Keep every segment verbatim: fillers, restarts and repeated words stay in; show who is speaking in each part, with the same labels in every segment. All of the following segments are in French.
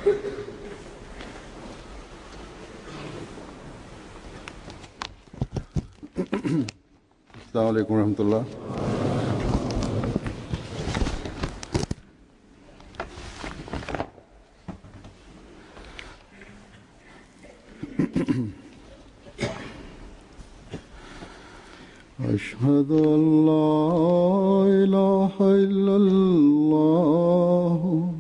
Speaker 1: अस्सलामु अलैकुम रहमतुल्लाह। أشهد أن لا إله إلا الله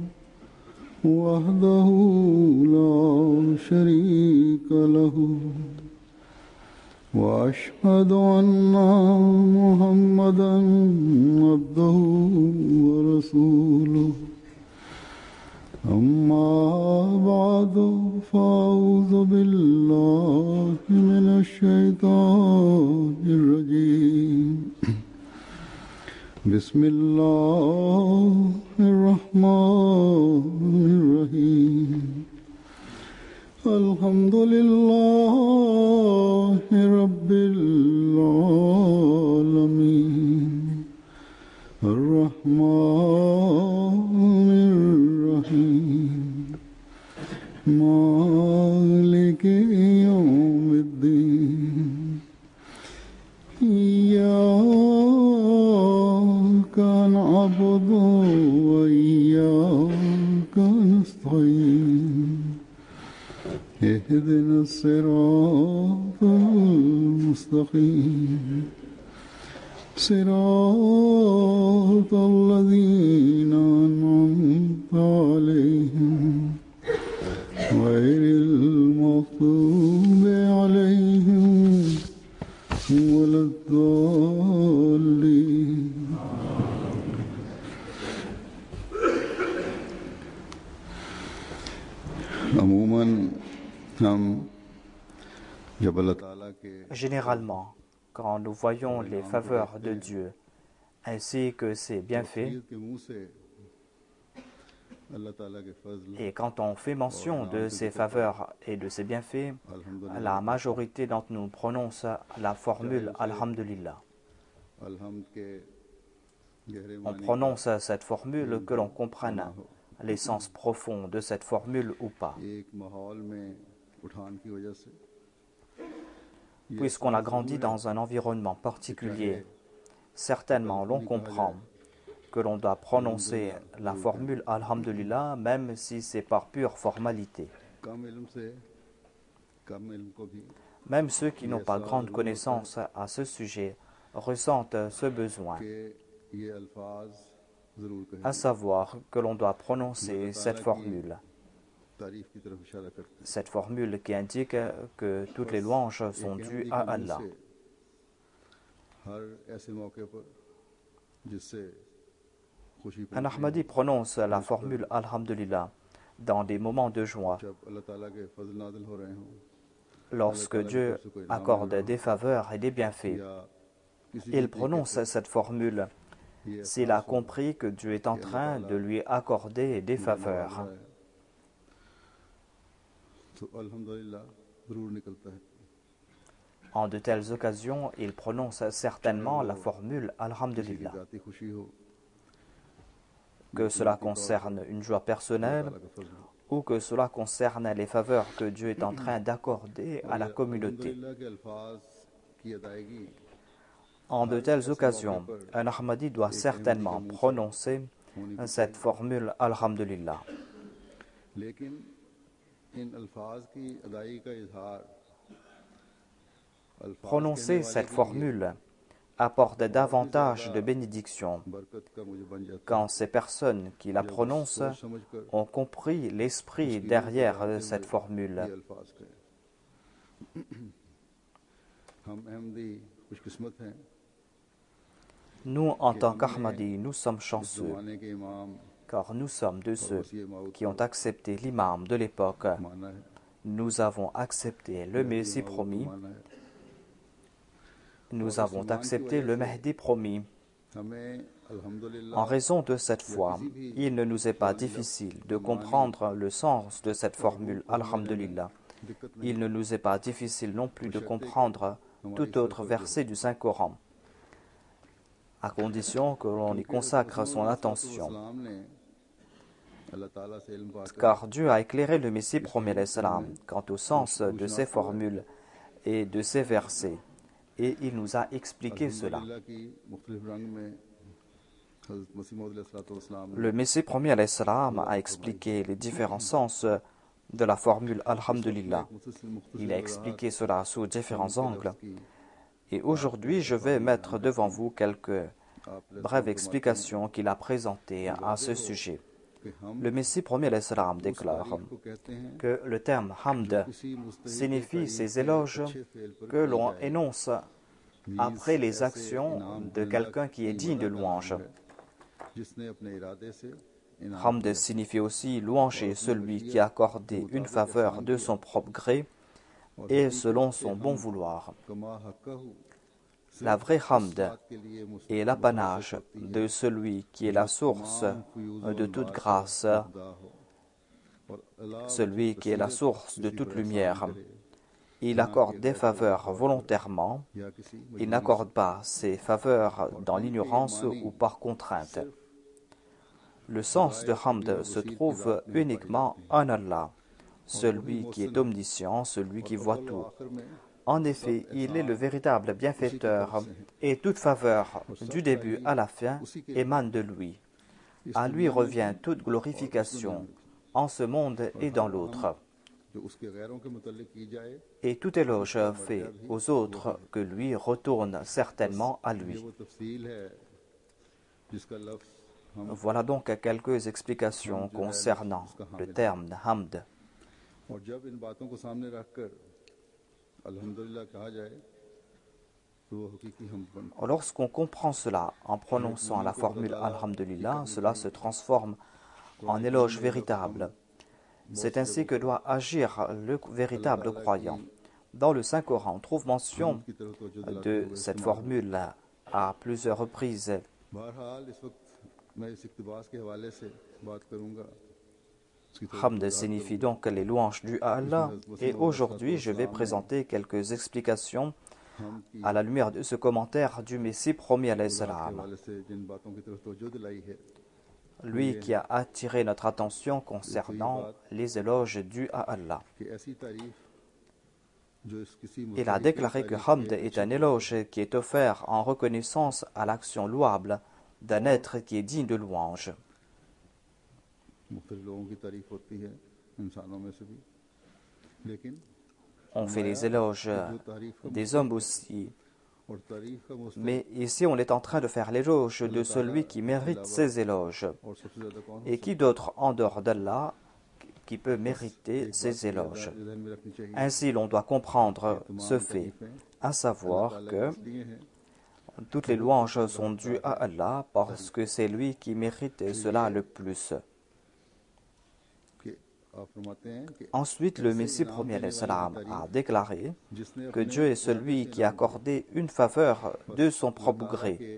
Speaker 1: وحده لا شريك له وأشهد أن محمدا عبده ورسوله أما بعد فأعوذ بالله من الشيطان الرجيم بسم الله الرحمن الرحيم الحمد لله رب العالمين الرحمن الرحيم مالك يوم الدين إياك نعبد وإياك نستعين اهدنا الصراط المستقيم صراط الذين أنعمت عليهم غير المغضوب عليهم ولا الضالين عموماً
Speaker 2: Généralement, quand nous voyons les faveurs de Dieu ainsi que ses bienfaits, et quand on fait mention de ses faveurs et de ses bienfaits, la majorité d'entre nous prononce la formule Alhamdulillah. On prononce cette formule que l'on comprenne l'essence profonde de cette formule ou pas. Puisqu'on a grandi dans un environnement particulier, certainement l'on comprend que l'on doit prononcer la formule Alhamdulillah même si c'est par pure formalité. Même ceux qui n'ont pas grande connaissance à ce sujet ressentent ce besoin, à savoir que l'on doit prononcer cette formule. Cette formule qui indique que toutes les louanges sont dues à Allah. Un Ahmadi prononce la formule Alhamdulillah dans des moments de joie, lorsque Dieu accorde des faveurs et des bienfaits. Il prononce cette formule s'il a compris que Dieu est en train de lui accorder des faveurs. En de telles occasions, il prononce certainement la formule Alhamdulillah. Que cela concerne une joie personnelle ou que cela concerne les faveurs que Dieu est en train d'accorder à la communauté. En de telles occasions, un Ahmadi doit certainement prononcer cette formule Alhamdulillah. Prononcer cette formule apporte davantage de bénédictions quand ces personnes qui la prononcent ont compris l'esprit derrière cette formule. Nous, en tant qu'Ahmadis, nous sommes chanceux, car nous sommes de ceux qui ont accepté l'imam de l'époque. Nous avons accepté le Messie promis. Nous avons accepté le Mahdi promis. En raison de cette foi, il ne nous est pas difficile de comprendre le sens de cette formule Alhamdulillah. Il ne nous est pas difficile non plus de comprendre tout autre verset du Saint-Coran, à condition que l'on y consacre son attention. car Dieu a éclairé le Messie premier alayhi salam quant au sens de ces formules et de ces versets, et il nous a expliqué cela. Le Messie premier alayhi salam a expliqué les différents sens de la formule Alhamdulillah. Il a expliqué cela sous différents angles. Et aujourd'hui, je vais mettre devant vous quelques brèves explications qu'il a présentées à ce sujet. Le Messie premier alayhi salam déclare que le terme Hamd signifie ces éloges que l'on énonce après les actions de quelqu'un qui est digne de louange. Hamd signifie aussi louanger celui qui a accordé une faveur de son propre gré et selon son bon vouloir. La vraie Hamd est l'apanage de celui qui est la source de toute grâce, celui qui est la source de toute lumière. Il accorde des faveurs volontairement, il n'accorde pas ces faveurs dans l'ignorance ou par contrainte. Le sens de Hamd se trouve uniquement en Allah, celui qui est omniscient, celui qui voit tout. En effet, il est le véritable bienfaiteur et toute faveur du début à la fin émane de lui. À lui revient toute glorification en ce monde et dans l'autre. Et tout éloge fait aux autres que lui retourne certainement à lui. Voilà donc quelques explications concernant le terme Hamd. Lorsqu'on comprend cela en prononçant la formule Alhamdulillah, cela se transforme en éloge véritable. C'est ainsi que doit agir le véritable croyant. Dans le Saint-Coran, on trouve mention de cette formule à plusieurs reprises. Hamd signifie donc les louanges dues à Allah, et aujourd'hui je vais présenter quelques explications à la lumière de ce commentaire du Messie premier alayhi salam, lui qui a attiré notre attention concernant les éloges dus à Allah. Il a déclaré que Hamd est un éloge qui est offert en reconnaissance à l'action louable d'un être qui est digne de louange. On fait les éloges des hommes aussi, mais ici on est en train de faire l'éloge de celui qui mérite ces éloges. Et qui d'autre en dehors d'Allah qui peut mériter ces éloges? Ainsi l'on doit comprendre ce fait, à savoir que toutes les louanges sont dues à Allah parce que c'est lui qui mérite cela le plus. Ensuite, le Messie premier alayhi salam a déclaré que Dieu est celui qui a accordé une faveur de son propre gré.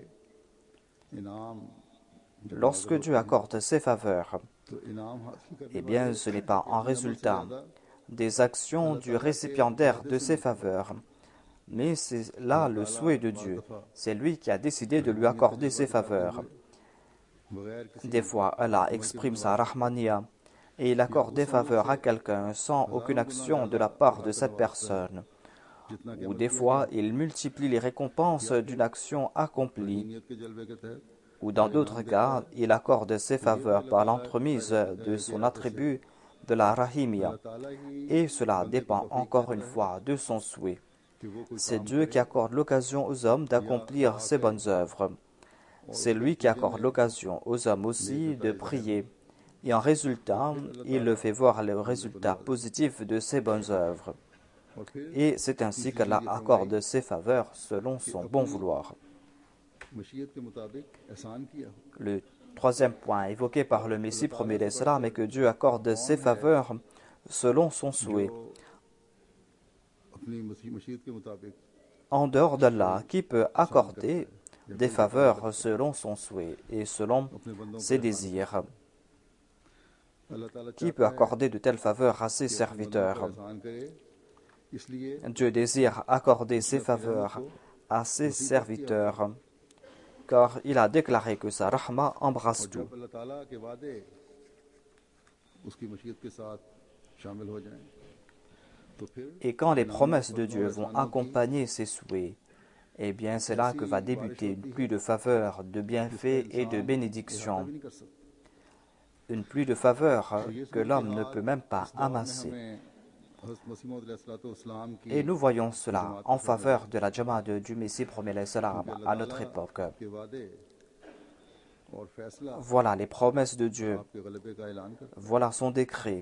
Speaker 2: Lorsque Dieu accorde ses faveurs, eh bien, ce n'est pas en résultat des actions du récipiendaire de ses faveurs, mais c'est là le souhait de Dieu. C'est lui qui a décidé de lui accorder ses faveurs. Des fois, Allah exprime sa rahmaniya et il accorde des faveurs à quelqu'un sans aucune action de la part de cette personne. Ou des fois, il multiplie les récompenses d'une action accomplie. Ou dans d'autres cas, il accorde ses faveurs par l'entremise de son attribut de la rahimia. Et cela dépend encore une fois de son souhait. C'est Dieu qui accorde l'occasion aux hommes d'accomplir ses bonnes œuvres. C'est lui qui accorde l'occasion aux hommes aussi de prier. Et en résultat, il le fait voir le résultat positif de ses bonnes œuvres. Et c'est ainsi qu'Allah accorde ses faveurs selon son bon vouloir. Le troisième point évoqué par le Messie premier alayhi salam est que Dieu accorde ses faveurs selon son souhait. En dehors d'Allah, qui peut accorder des faveurs selon son souhait et selon ses désirs? Qui peut accorder de telles faveurs à ses serviteurs? Dieu désire accorder ses faveurs à ses serviteurs, car il a déclaré que sa rahma embrasse tout. Et quand les promesses de Dieu vont accompagner ses souhaits, eh bien c'est là que va débuter une pluie de faveur, de bienfaits et de bénédictions. Une pluie de faveur que l'homme ne peut même pas amasser. Et nous voyons cela en faveur de la Jamaat du Messie premier à notre époque. Voilà les promesses de Dieu. Voilà son décret.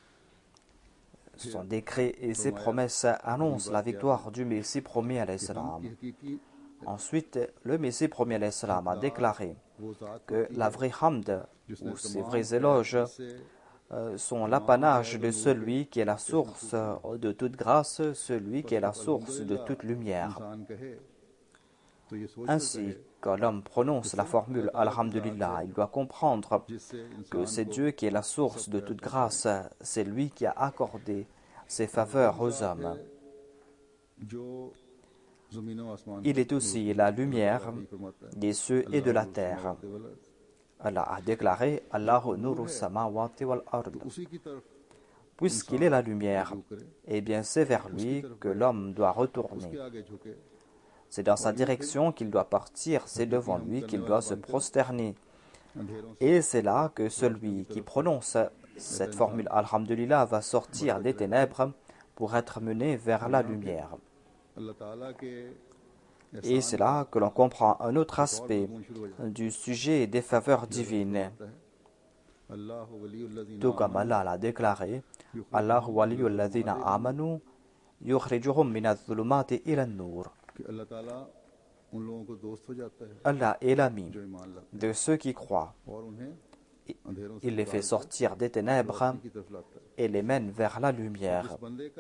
Speaker 2: Son décret et ses promesses annoncent la victoire du Messie premier à l'Islam. Ensuite, le Messie premier à l'Islam a déclaré que la vraie hamd, ou ses vrais éloges, euh, sont l'apanage de celui qui est la source de toute grâce, celui qui est la source de toute lumière. Ainsi, quand l'homme prononce la formule Alhamdulillah, il doit comprendre que c'est Dieu qui est la source de toute grâce, c'est lui qui a accordé ses faveurs aux hommes. Il est aussi la lumière des cieux et de la terre. Allah a déclaré Allahu nuru samawati wal ard. Puisqu'il est la lumière, eh bien c'est vers lui que l'homme doit retourner. C'est dans sa direction qu'il doit partir, c'est devant lui qu'il doit se prosterner. Et c'est là que celui qui prononce cette formule Alhamdulillah va sortir des ténèbres pour être mené vers la lumière. Et c'est là que l'on comprend un autre aspect du sujet des faveurs divines. Tout comme Allah l'a déclaré, Allahu waliyul ladhina amanu yukhrijuhum minadh dhulumati ila an-nur. Allah est l'ami de ceux qui croient. Il les fait sortir des ténèbres et les mène vers la lumière.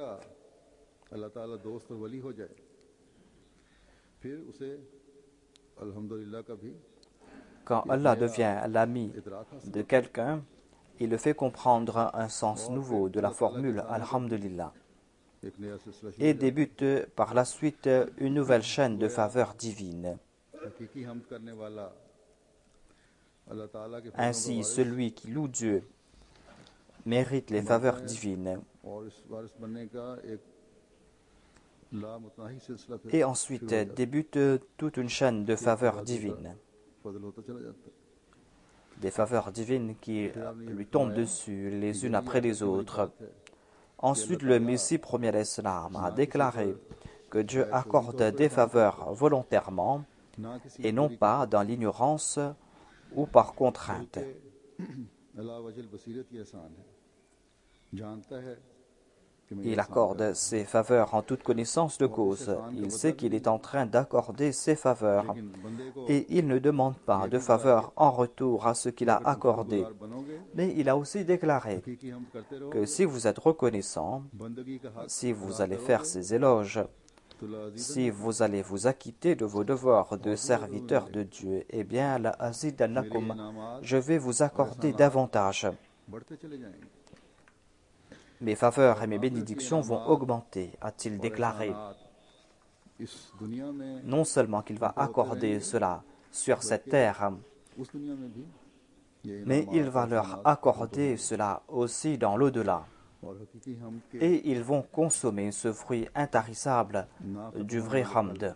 Speaker 2: Quand Allah devient l'ami de quelqu'un, il le fait comprendre un sens nouveau de la formule Alhamdulillah et débute par la suite une nouvelle chaîne de faveurs divines. Ainsi, celui qui loue Dieu mérite les faveurs divines. Et ensuite débute toute une chaîne de faveurs divines. Des faveurs divines qui lui tombent dessus les unes après les autres. Ensuite, le Messie premier à l'Islam a déclaré que Dieu accorde des faveurs volontairement et non pas dans l'ignorance ou par contrainte. Il accorde ses faveurs en toute connaissance de cause. Il sait qu'il est en train d'accorder ses faveurs et il ne demande pas de faveur en retour à ce qu'il a accordé. Mais il a aussi déclaré que si vous êtes reconnaissant, si vous allez faire ses éloges, si vous allez vous acquitter de vos devoirs de serviteur de Dieu, eh bien, la azidannakum, je vais vous accorder davantage. Mes faveurs et mes bénédictions vont augmenter, a-t-il déclaré. Non seulement qu'il va accorder cela sur cette terre, mais il va leur accorder cela aussi dans l'au-delà. Et ils vont consommer ce fruit intarissable du vrai hamd.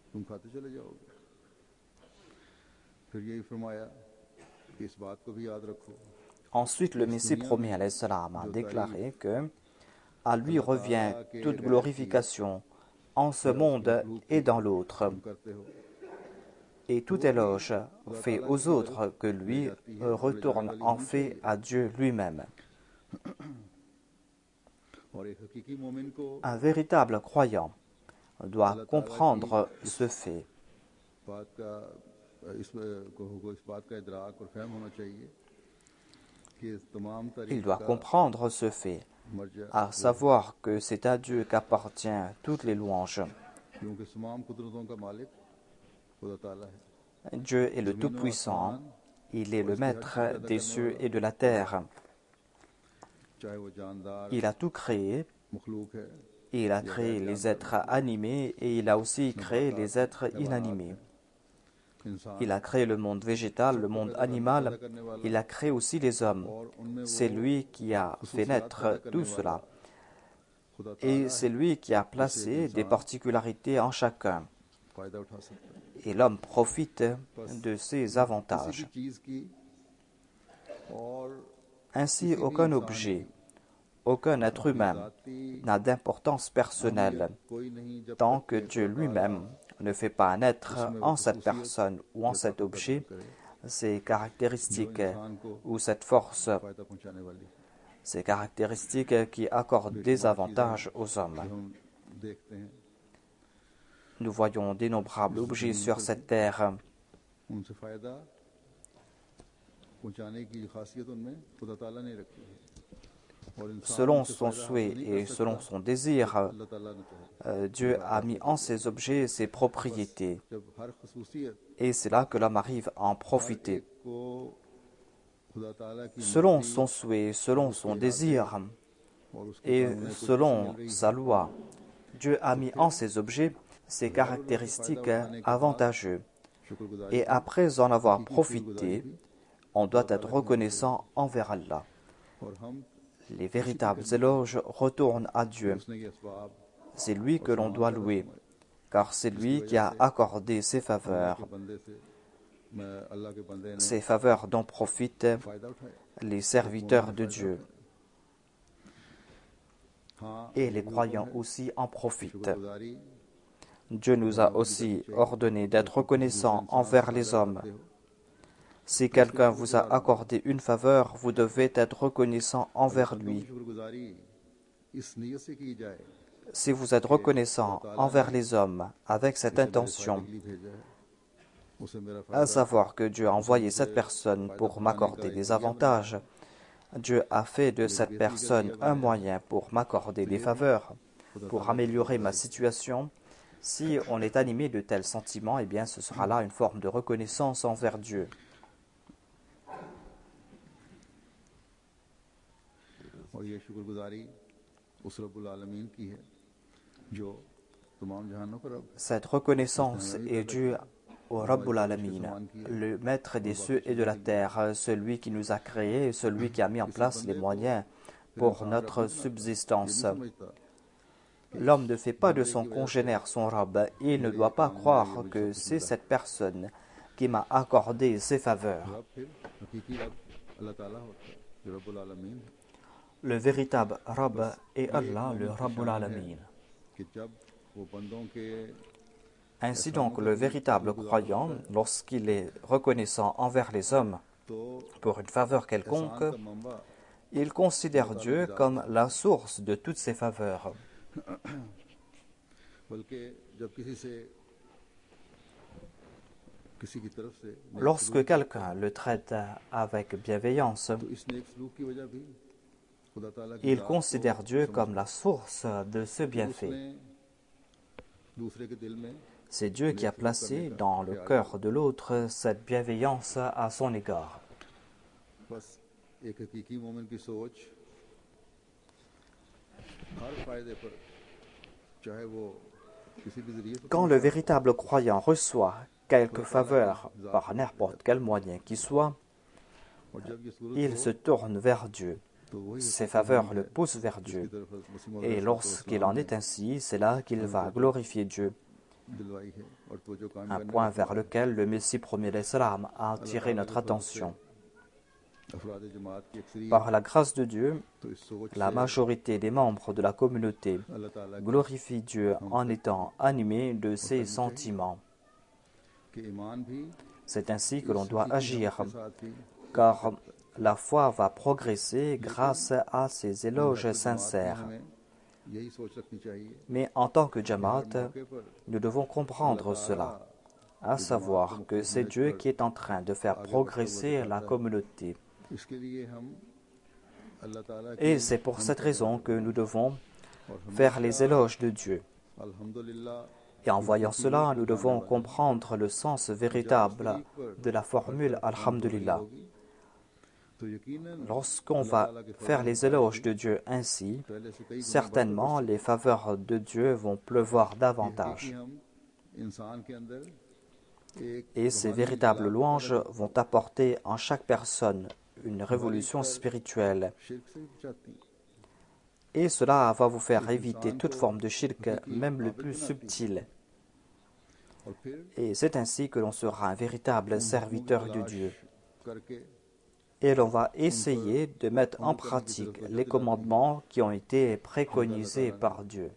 Speaker 2: Ensuite, le Messie premier alayhi salam a déclaré que à lui revient toute glorification en ce monde et dans l'autre. Et tout éloge fait aux autres que lui retourne en fait à Dieu lui-même. Un véritable croyant doit comprendre ce fait. Il doit comprendre ce fait, à savoir que c'est à Dieu qu'appartient toutes les louanges. Dieu est le Tout-Puissant, il est le Maître des cieux et de la terre. Il a tout créé, il a créé les êtres animés et il a aussi créé les êtres inanimés. Il a créé le monde végétal, le monde animal. Il a créé aussi les hommes. C'est lui qui a fait naître tout cela. Et c'est lui qui a placé des particularités en chacun. Et l'homme profite de ces avantages. Ainsi, aucun objet, aucun être humain n'a d'importance personnelle tant que Dieu lui-même ne fait pas naître en cette personne ou en cet objet ces caractéristiques ou cette force, ces caractéristiques qui accordent des avantages aux hommes. Nous voyons d'innombrables objets sur cette terre. Selon son souhait et selon son désir, euh, Dieu a mis en ces objets ses propriétés. Et c'est là que l'homme arrive à en profiter. Selon son souhait, selon son désir et selon sa loi, Dieu a mis en ces objets ses caractéristiques avantageuses. Et après en avoir profité, on doit être reconnaissant envers Allah. Les véritables éloges retournent à Dieu. C'est lui que l'on doit louer, car c'est lui qui a accordé ses faveurs. Ces faveurs dont profitent les serviteurs de Dieu. Et les croyants aussi en profitent. Dieu nous a aussi ordonné d'être reconnaissants envers les hommes. Si quelqu'un vous a accordé une faveur, vous devez être reconnaissant envers lui. Si vous êtes reconnaissant envers les hommes avec cette intention, à savoir que Dieu a envoyé cette personne pour m'accorder des avantages, Dieu a fait de cette personne un moyen pour m'accorder des faveurs, pour améliorer ma situation. Si on est animé de tels sentiments, eh bien ce sera là une forme de reconnaissance envers Dieu. Cette reconnaissance est due au Rabbul Alamin, le maître des cieux et de la terre, celui qui nous a créés, celui qui a mis en place les moyens pour notre subsistance. L'homme ne fait pas de son congénère son Rabb, et il ne doit pas croire que c'est cette personne qui m'a accordé ses faveurs. Le véritable Rabb est Allah, le Rabbul Alamin. Ainsi donc, le véritable croyant, lorsqu'il est reconnaissant envers les hommes pour une faveur quelconque, il considère Dieu comme la source de toutes ces faveurs. Lorsque quelqu'un le traite avec bienveillance, il considère Dieu comme la source de ce bienfait. C'est Dieu qui a placé dans le cœur de l'autre cette bienveillance à son égard. Quand le véritable croyant reçoit quelque faveur par n'importe quel moyen qu'il soit, il se tourne vers Dieu. Ces faveurs le poussent vers Dieu. Et lorsqu'il en est ainsi, c'est là qu'il va glorifier Dieu. Un point vers lequel le Messie premier l'Islam a attiré notre attention. Par la grâce de Dieu, la majorité des membres de la communauté glorifie Dieu en étant animés de ses sentiments. C'est ainsi que l'on doit agir, car la foi va progresser grâce à ces éloges sincères. Mais en tant que Jamaat, nous devons comprendre cela, à savoir que c'est Dieu qui est en train de faire progresser la communauté. Et c'est pour cette raison que nous devons faire les éloges de Dieu. Et en voyant cela, nous devons comprendre le sens véritable de la formule Alhamdulillah. Lorsqu'on va faire les éloges de Dieu ainsi, certainement les faveurs de Dieu vont pleuvoir davantage. Et ces véritables louanges vont apporter en chaque personne une révolution spirituelle. Et cela va vous faire éviter toute forme de shirk, même le plus subtil. Et c'est ainsi que l'on sera un véritable serviteur de Dieu. Et l'on va essayer de mettre en pratique les commandements qui ont été préconisés par Dieu.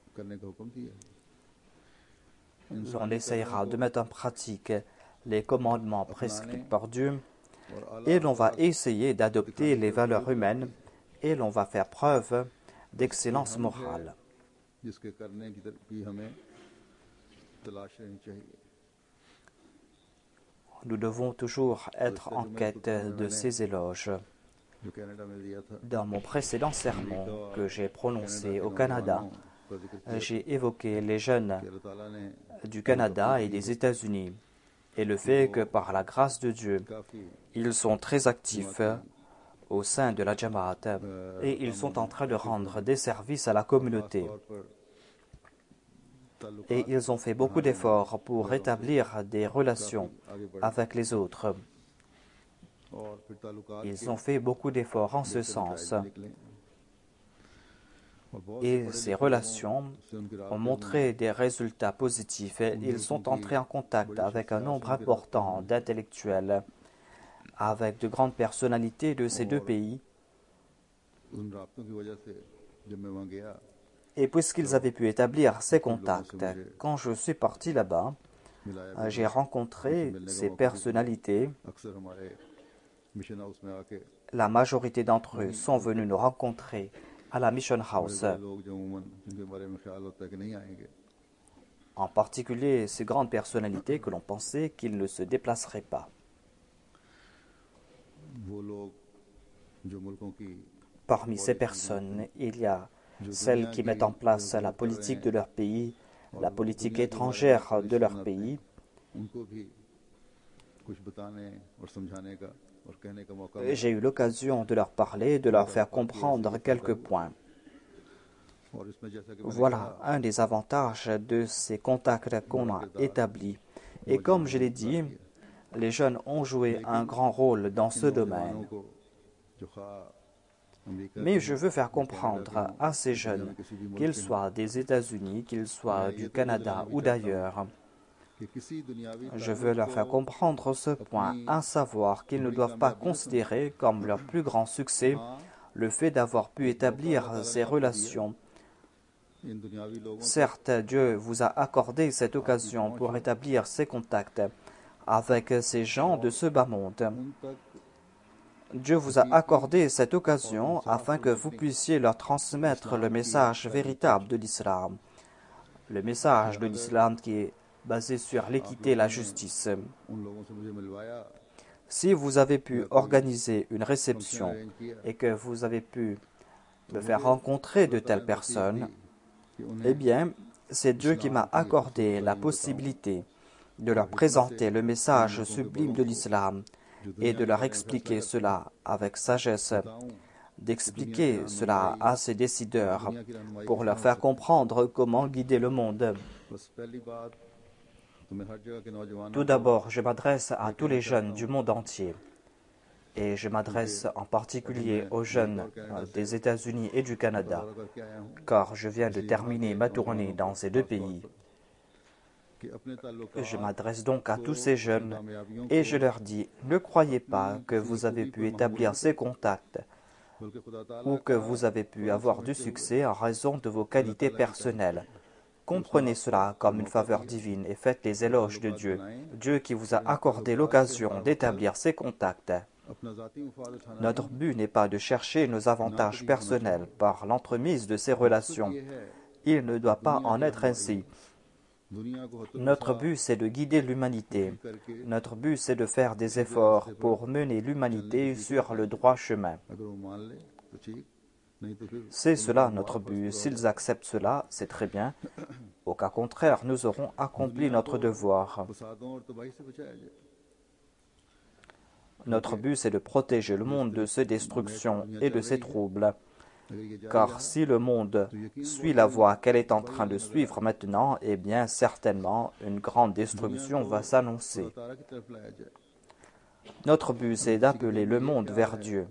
Speaker 2: On essayera de mettre en pratique les commandements prescrits par Dieu et l'on va essayer d'adopter les valeurs humaines et l'on va faire preuve d'excellence morale. Nous devons toujours être en quête de ces éloges. Dans mon précédent sermon que j'ai prononcé au Canada, j'ai évoqué les jeunes du Canada et des États-Unis et le fait que par la grâce de Dieu, ils sont très actifs au sein de la Jamaat et ils sont en train de rendre des services à la communauté. Et ils ont fait beaucoup d'efforts pour rétablir des relations avec les autres. Ils ont fait beaucoup d'efforts en ce sens. Et ces relations ont montré des résultats positifs. Ils sont entrés en contact avec un nombre important d'intellectuels, avec de grandes personnalités de ces deux pays. Et puisqu'ils avaient pu établir ces contacts, quand je suis parti là-bas, j'ai rencontré ces personnalités. La majorité d'entre eux sont venus nous rencontrer à la Mission House. En particulier, ces grandes personnalités que l'on pensait qu'ils ne se déplaceraient pas. Parmi ces personnes, il y a celles qui mettent en place la politique de leur pays, la politique étrangère de leur pays. J'ai eu l'occasion de leur parler, de leur faire comprendre quelques points. Voilà un des avantages de ces contacts qu'on a établis. Et comme je l'ai dit, les jeunes ont joué un grand rôle dans ce domaine. Mais je veux faire comprendre à ces jeunes, qu'ils soient des États-Unis, qu'ils soient du Canada ou d'ailleurs, je veux leur faire comprendre ce point, à savoir qu'ils ne doivent pas considérer comme leur plus grand succès le fait d'avoir pu établir ces relations. Certes, Dieu vous a accordé cette occasion pour établir ces contacts avec ces gens de ce bas monde. Dieu vous a accordé cette occasion afin que vous puissiez leur transmettre le message véritable de l'islam. Le message de l'islam qui est basé sur l'équité et la justice. Si vous avez pu organiser une réception et que vous avez pu me faire rencontrer de telles personnes, eh bien, c'est Dieu qui m'a accordé la possibilité de leur présenter le message sublime de l'islam et de leur expliquer cela avec sagesse, d'expliquer cela à ces décideurs pour leur faire comprendre comment guider le monde. Tout d'abord, je m'adresse à tous les jeunes du monde entier et je m'adresse en particulier aux jeunes des États-Unis et du Canada, car je viens de terminer ma tournée dans ces deux pays. Je m'adresse donc à tous ces jeunes et je leur dis, ne croyez pas que vous avez pu établir ces contacts ou que vous avez pu avoir du succès en raison de vos qualités personnelles. Comprenez cela comme une faveur divine et faites les éloges de Dieu, Dieu qui vous a accordé l'occasion d'établir ces contacts. Notre but n'est pas de chercher nos avantages personnels par l'entremise de ces relations. Il ne doit pas en être ainsi. Notre but, c'est de guider l'humanité. Notre but, c'est de faire des efforts pour mener l'humanité sur le droit chemin. C'est cela notre but. S'ils acceptent cela, c'est très bien. Au cas contraire, nous aurons accompli notre devoir. Notre but, c'est de protéger le monde de ces destructions et de ces troubles. Car si le monde suit la voie qu'elle est en train de suivre maintenant, eh bien certainement une grande destruction va s'annoncer. Notre but, c'est d'appeler le monde vers Dieu.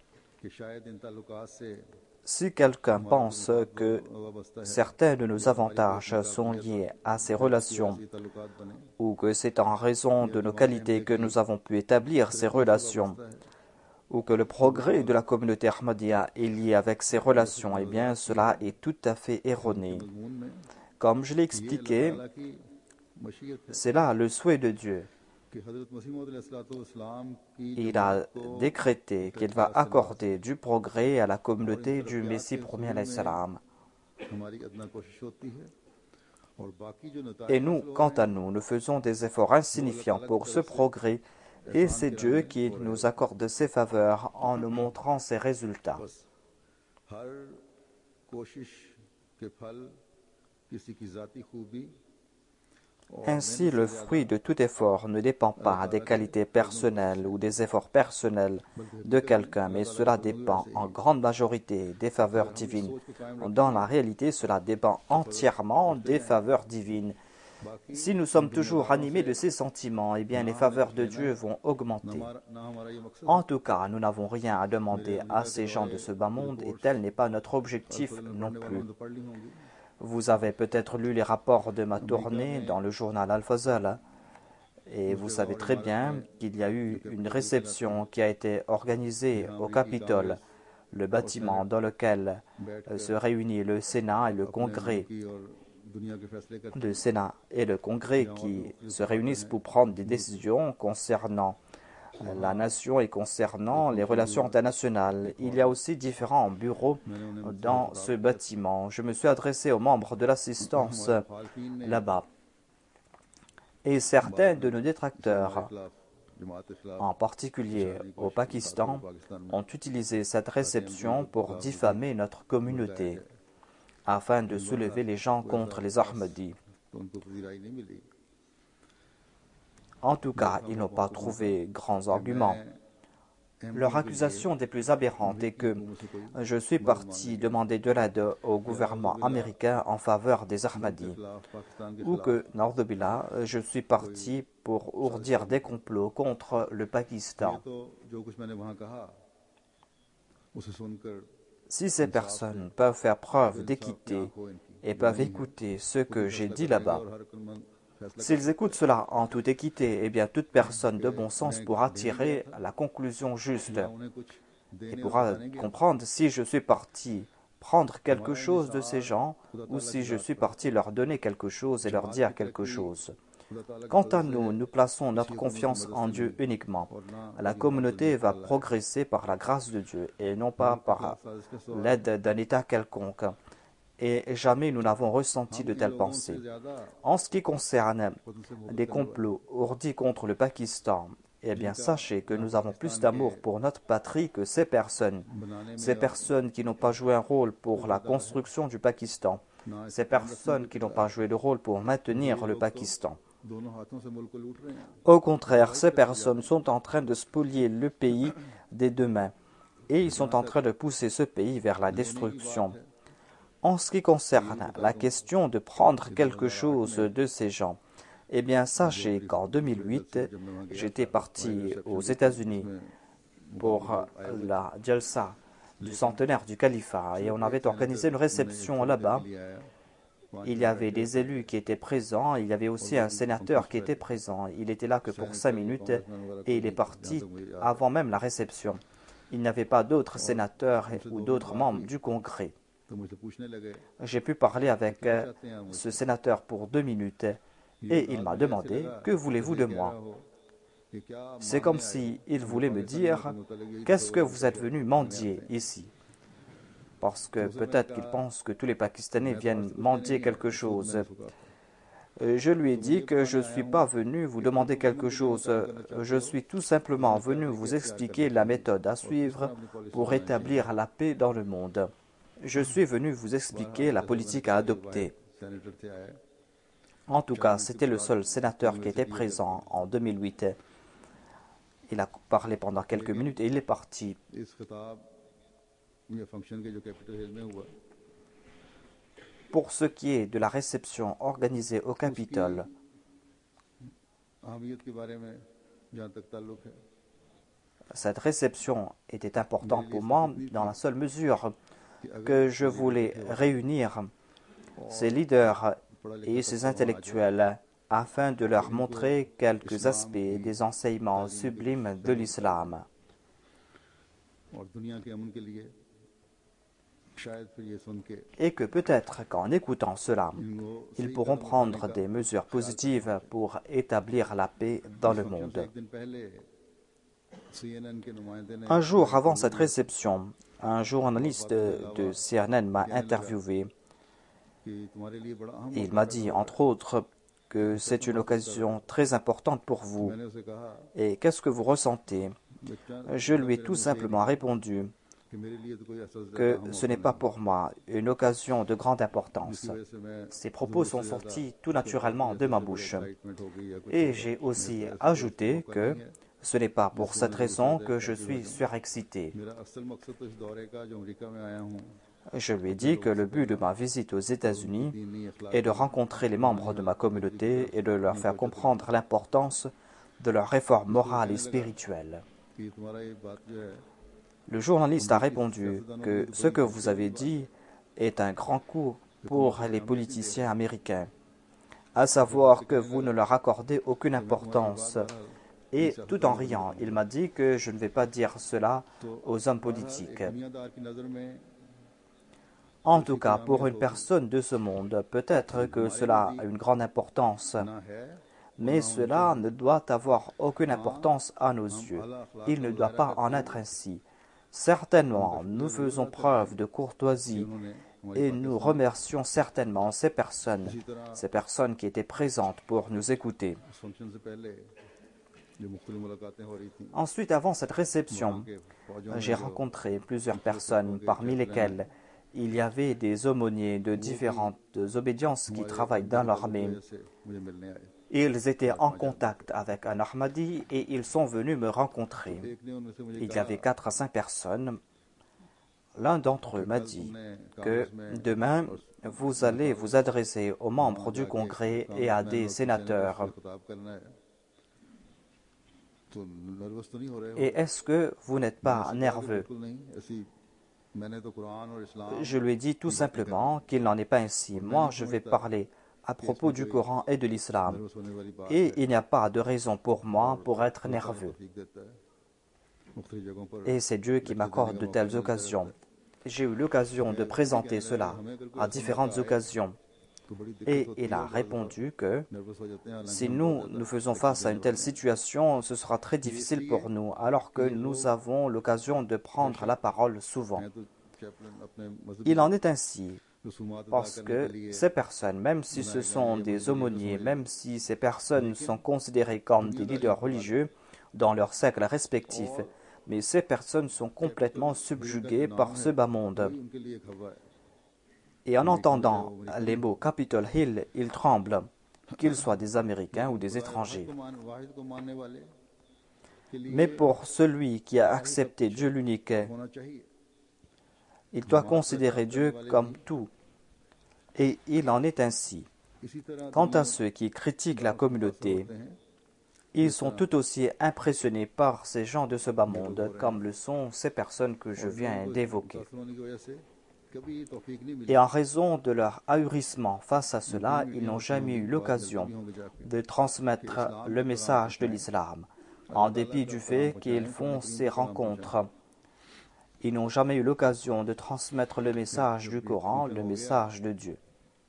Speaker 2: Si quelqu'un pense que certains de nos avantages sont liés à ces relations, ou que c'est en raison de nos qualités que nous avons pu établir ces relations, ou que le progrès de la communauté Ahmadiyya est lié avec ces relations, eh bien cela est tout à fait erroné. Comme je l'ai expliqué, c'est là le souhait de Dieu. Il a décrété qu'il va accorder du progrès à la communauté du Messie premier alayhi salam. Et nous, quant à nous, nous faisons des efforts insignifiants pour ce progrès et c'est Dieu qui nous accorde ses faveurs en nous montrant ses résultats. Ainsi, le fruit de tout effort ne dépend pas des qualités personnelles ou des efforts personnels de quelqu'un, mais cela dépend en grande majorité des faveurs divines. Dans la réalité, cela dépend entièrement des faveurs divines. Si nous sommes toujours animés de ces sentiments, eh bien les faveurs de Dieu vont augmenter. En tout cas, nous n'avons rien à demander à ces gens de ce bas monde et tel n'est pas notre objectif non plus. Vous avez peut-être lu les rapports de ma tournée dans le journal Al-Fazal et vous savez très bien qu'il y a eu une réception qui a été organisée au Capitole, le bâtiment dans lequel se réunit le Sénat et le Congrès. Le Sénat et le Congrès qui se réunissent pour prendre des décisions concernant la nation et concernant les relations internationales. Il y a aussi différents bureaux dans ce bâtiment. Je me suis adressé aux membres de l'assistance là-bas. Et certains de nos détracteurs, en particulier au Pakistan, ont utilisé cette réception pour diffamer notre communauté, afin de soulever les gens contre les Ahmadis. En tout cas, ils n'ont pas trouvé grands arguments. Leur accusation des plus aberrantes est que je suis parti demander de l'aide au gouvernement américain en faveur des Ahmadis, ou que, Nordobila, je suis parti pour ourdir des complots contre le Pakistan. Si ces personnes peuvent faire preuve d'équité et peuvent écouter ce que j'ai dit là-bas, s'ils écoutent cela en toute équité, eh bien toute personne de bon sens pourra tirer la conclusion juste et pourra comprendre si je suis parti prendre quelque chose de ces gens ou si je suis parti leur donner quelque chose et leur dire quelque chose. Quant à nous, nous plaçons notre confiance en Dieu uniquement. La communauté va progresser par la grâce de Dieu et non pas par l'aide d'un État quelconque. Et jamais nous n'avons ressenti de telles pensées. En ce qui concerne des complots ourdis contre le Pakistan, eh bien sachez que nous avons plus d'amour pour notre patrie que ces personnes. Ces personnes qui n'ont pas joué un rôle pour la construction du Pakistan. Ces personnes qui n'ont pas joué de rôle pour maintenir le Pakistan. Au contraire, ces personnes sont en train de spolier le pays des deux mains. Et ils sont en train de pousser ce pays vers la destruction. En ce qui concerne la question de prendre quelque chose de ces gens, eh bien sachez qu'en deux mille huit, j'étais parti aux États-Unis pour la Jalsa du centenaire du califat et on avait organisé une réception là-bas. Il y avait des élus qui étaient présents, il y avait aussi un sénateur qui était présent. Il était là que pour cinq minutes et il est parti avant même la réception. Il n'y avait pas d'autres sénateurs ou d'autres membres du Congrès. J'ai pu parler avec ce sénateur pour deux minutes et il m'a demandé « Que voulez-vous de moi ?» C'est comme s'il voulait me dire « Qu'est-ce que vous êtes venu mendier ici ?» Parce que peut-être qu'il pense que tous les Pakistanais viennent mendier quelque chose. Je lui ai dit que je ne suis pas venu vous demander quelque chose. Je suis tout simplement venu vous expliquer la méthode à suivre pour établir la paix dans le monde. Je suis venu vous expliquer la politique à adopter. En tout cas, c'était le seul sénateur qui était présent en deux mille huit. Il a parlé pendant quelques minutes et il est parti. Pour ce qui est de la réception organisée au Capitole, cette réception était importante pour moi dans la seule mesure que je voulais réunir ces leaders et ces intellectuels afin de leur montrer quelques aspects des enseignements sublimes de l'islam. Et que peut-être qu'en écoutant cela, ils pourront prendre des mesures positives pour établir la paix dans le monde. Un jour avant cette réception, un journaliste de C N N m'a interviewé. Il m'a dit, entre autres, que c'est une occasion très importante pour vous. Et qu'est-ce que vous ressentez? Je lui ai tout simplement répondu que ce n'est pas pour moi une occasion de grande importance. Ces propos sont sortis tout naturellement de ma bouche. Et j'ai aussi ajouté que ce n'est pas pour cette raison que je suis surexcité. Je lui ai dit que le but de ma visite aux États-Unis est de rencontrer les membres de ma communauté et de leur faire comprendre l'importance de leur réforme morale et spirituelle. Le journaliste a répondu que ce que vous avez dit est un grand coup pour les politiciens américains, à savoir que vous ne leur accordez aucune importance. Et tout en riant, il m'a dit que je ne vais pas dire cela aux hommes politiques. En tout cas, pour une personne de ce monde, peut-être que cela a une grande importance, mais cela ne doit avoir aucune importance à nos yeux. Il ne doit pas en être ainsi. Certainement, nous faisons preuve de courtoisie et nous remercions certainement ces personnes, ces personnes qui étaient présentes pour nous écouter. Ensuite, avant cette réception, j'ai rencontré plusieurs personnes, parmi lesquelles il y avait des aumôniers de différentes obédiences qui travaillent dans l'armée. Ils étaient en contact avec un Ahmadi et ils sont venus me rencontrer. Il y avait quatre à cinq personnes. L'un d'entre eux m'a dit que demain, vous allez vous adresser aux membres du Congrès et à des sénateurs. Et est-ce que vous n'êtes pas nerveux? Je lui ai dit tout simplement qu'il n'en est pas ainsi. Moi, je vais parler à propos du Coran et de l'islam. Et il n'y a pas de raison pour moi pour être nerveux. Et c'est Dieu qui m'accorde de telles occasions. J'ai eu l'occasion de présenter cela à différentes occasions. Et il a répondu que si nous, nous faisons face à une telle situation, ce sera très difficile pour nous, alors que nous avons l'occasion de prendre la parole souvent. Il en est ainsi, parce que ces personnes, même si ce sont des aumôniers, même si ces personnes sont considérées comme des leaders religieux dans leurs cercles respectifs, mais ces personnes sont complètement subjuguées par ce bas monde. Et en entendant les mots Capitol Hill, ils tremblent, qu'ils soient des Américains ou des étrangers. Mais pour celui qui a accepté Dieu l'unique, il doit considérer Dieu comme tout. Et il en est ainsi. Quant à ceux qui critiquent la communauté, ils sont tout aussi impressionnés par ces gens de ce bas monde, comme le sont ces personnes que je viens d'évoquer. Et en raison de leur ahurissement face à cela, ils n'ont jamais eu l'occasion de transmettre le message de l'islam, en dépit du fait qu'ils font ces rencontres. Ils n'ont jamais eu l'occasion de transmettre le message du Coran, le message de Dieu.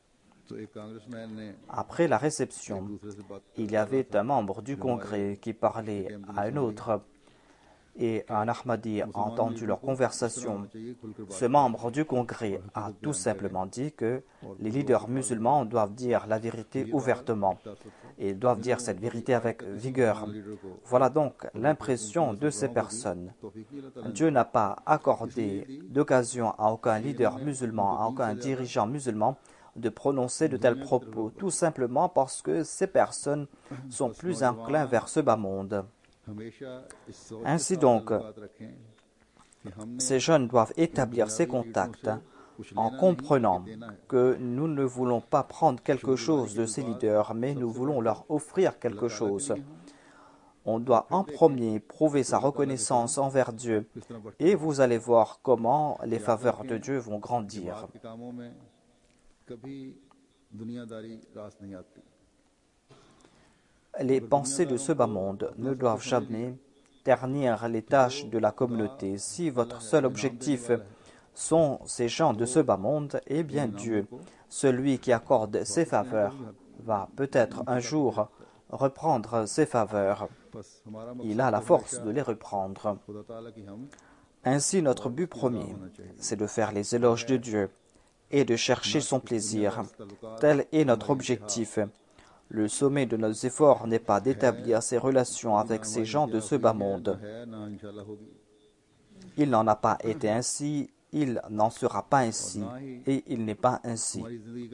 Speaker 2: Après la réception, il y avait un membre du Congrès qui parlait à un autre, et un Ahmadi a entendu leur conversation. Ce membre du Congrès a tout simplement dit que les leaders musulmans doivent dire la vérité ouvertement et doivent dire cette vérité avec vigueur. Voilà donc l'impression de ces personnes. Dieu n'a pas accordé d'occasion à aucun leader musulman, à aucun dirigeant musulman de prononcer de tels propos, tout simplement parce que ces personnes sont plus inclins vers ce bas monde. Ainsi donc, Ces jeunes doivent établir ces contacts en comprenant que nous ne voulons pas prendre quelque chose de ces leaders, mais nous voulons leur offrir quelque chose. On doit en premier prouver sa reconnaissance envers Dieu et vous allez voir comment les faveurs de Dieu vont grandir. Les pensées de ce bas monde ne doivent jamais ternir les tâches de la communauté. Si votre seul objectif sont ces gens de ce bas monde, eh bien Dieu, celui qui accorde ses faveurs, va peut-être un jour reprendre ses faveurs. Il a la force de les reprendre. Ainsi, notre but premier, c'est de faire les éloges de Dieu et de chercher son plaisir. Tel est notre objectif. Le sommet de nos efforts n'est pas d'établir ces relations avec ces gens de ce bas monde. Il n'en a pas été ainsi, il n'en sera pas ainsi, et il n'est pas ainsi.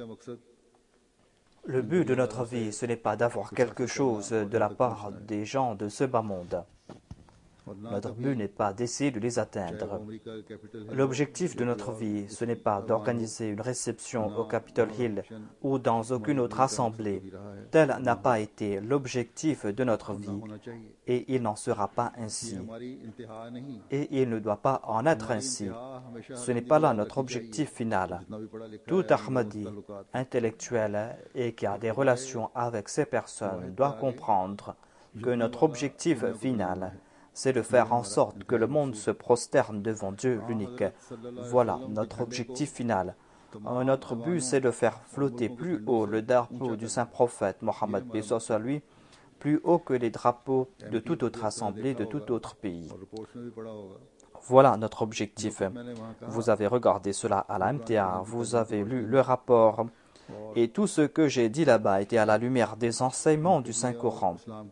Speaker 2: Le but de notre vie, ce n'est pas d'avoir quelque chose de la part des gens de ce bas monde. Notre but n'est pas d'essayer de les atteindre. L'objectif de notre vie, ce n'est pas d'organiser une réception au Capitol Hill ou dans aucune autre assemblée. Tel n'a pas été l'objectif de notre vie et il n'en sera pas ainsi. Et il ne doit pas en être ainsi. Ce n'est pas là notre objectif final. Tout Ahmadi, intellectuel et qui a des relations avec ces personnes doit comprendre que notre objectif final, c'est de faire en sorte que le monde se prosterne devant Dieu l'unique. Voilà notre objectif final. Notre but, c'est de faire flotter plus haut le drapeau du saint prophète Mohammed, paix soit lui, plus haut que les drapeaux de toute autre assemblée, de tout autre pays. Voilà notre objectif. Vous avez regardé cela à la M T A, vous avez lu le rapport, et tout ce que j'ai dit là-bas était à la lumière des enseignements du Saint-Coran.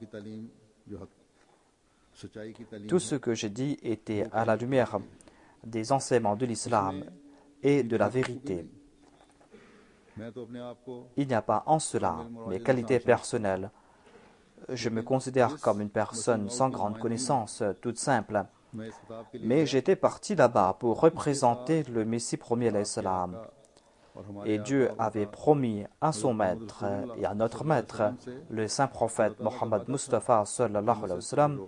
Speaker 2: Tout ce que j'ai dit était à la lumière des enseignements de l'islam et de la vérité. Il n'y a pas en cela mes qualités personnelles. Je me considère comme une personne sans grande connaissance, toute simple. Mais j'étais parti là-bas pour représenter le Messie premier alayhi salam. Et Dieu avait promis à son maître et à notre maître, le saint prophète Mohammed Mustafa sallallahu alayhi wa sallam,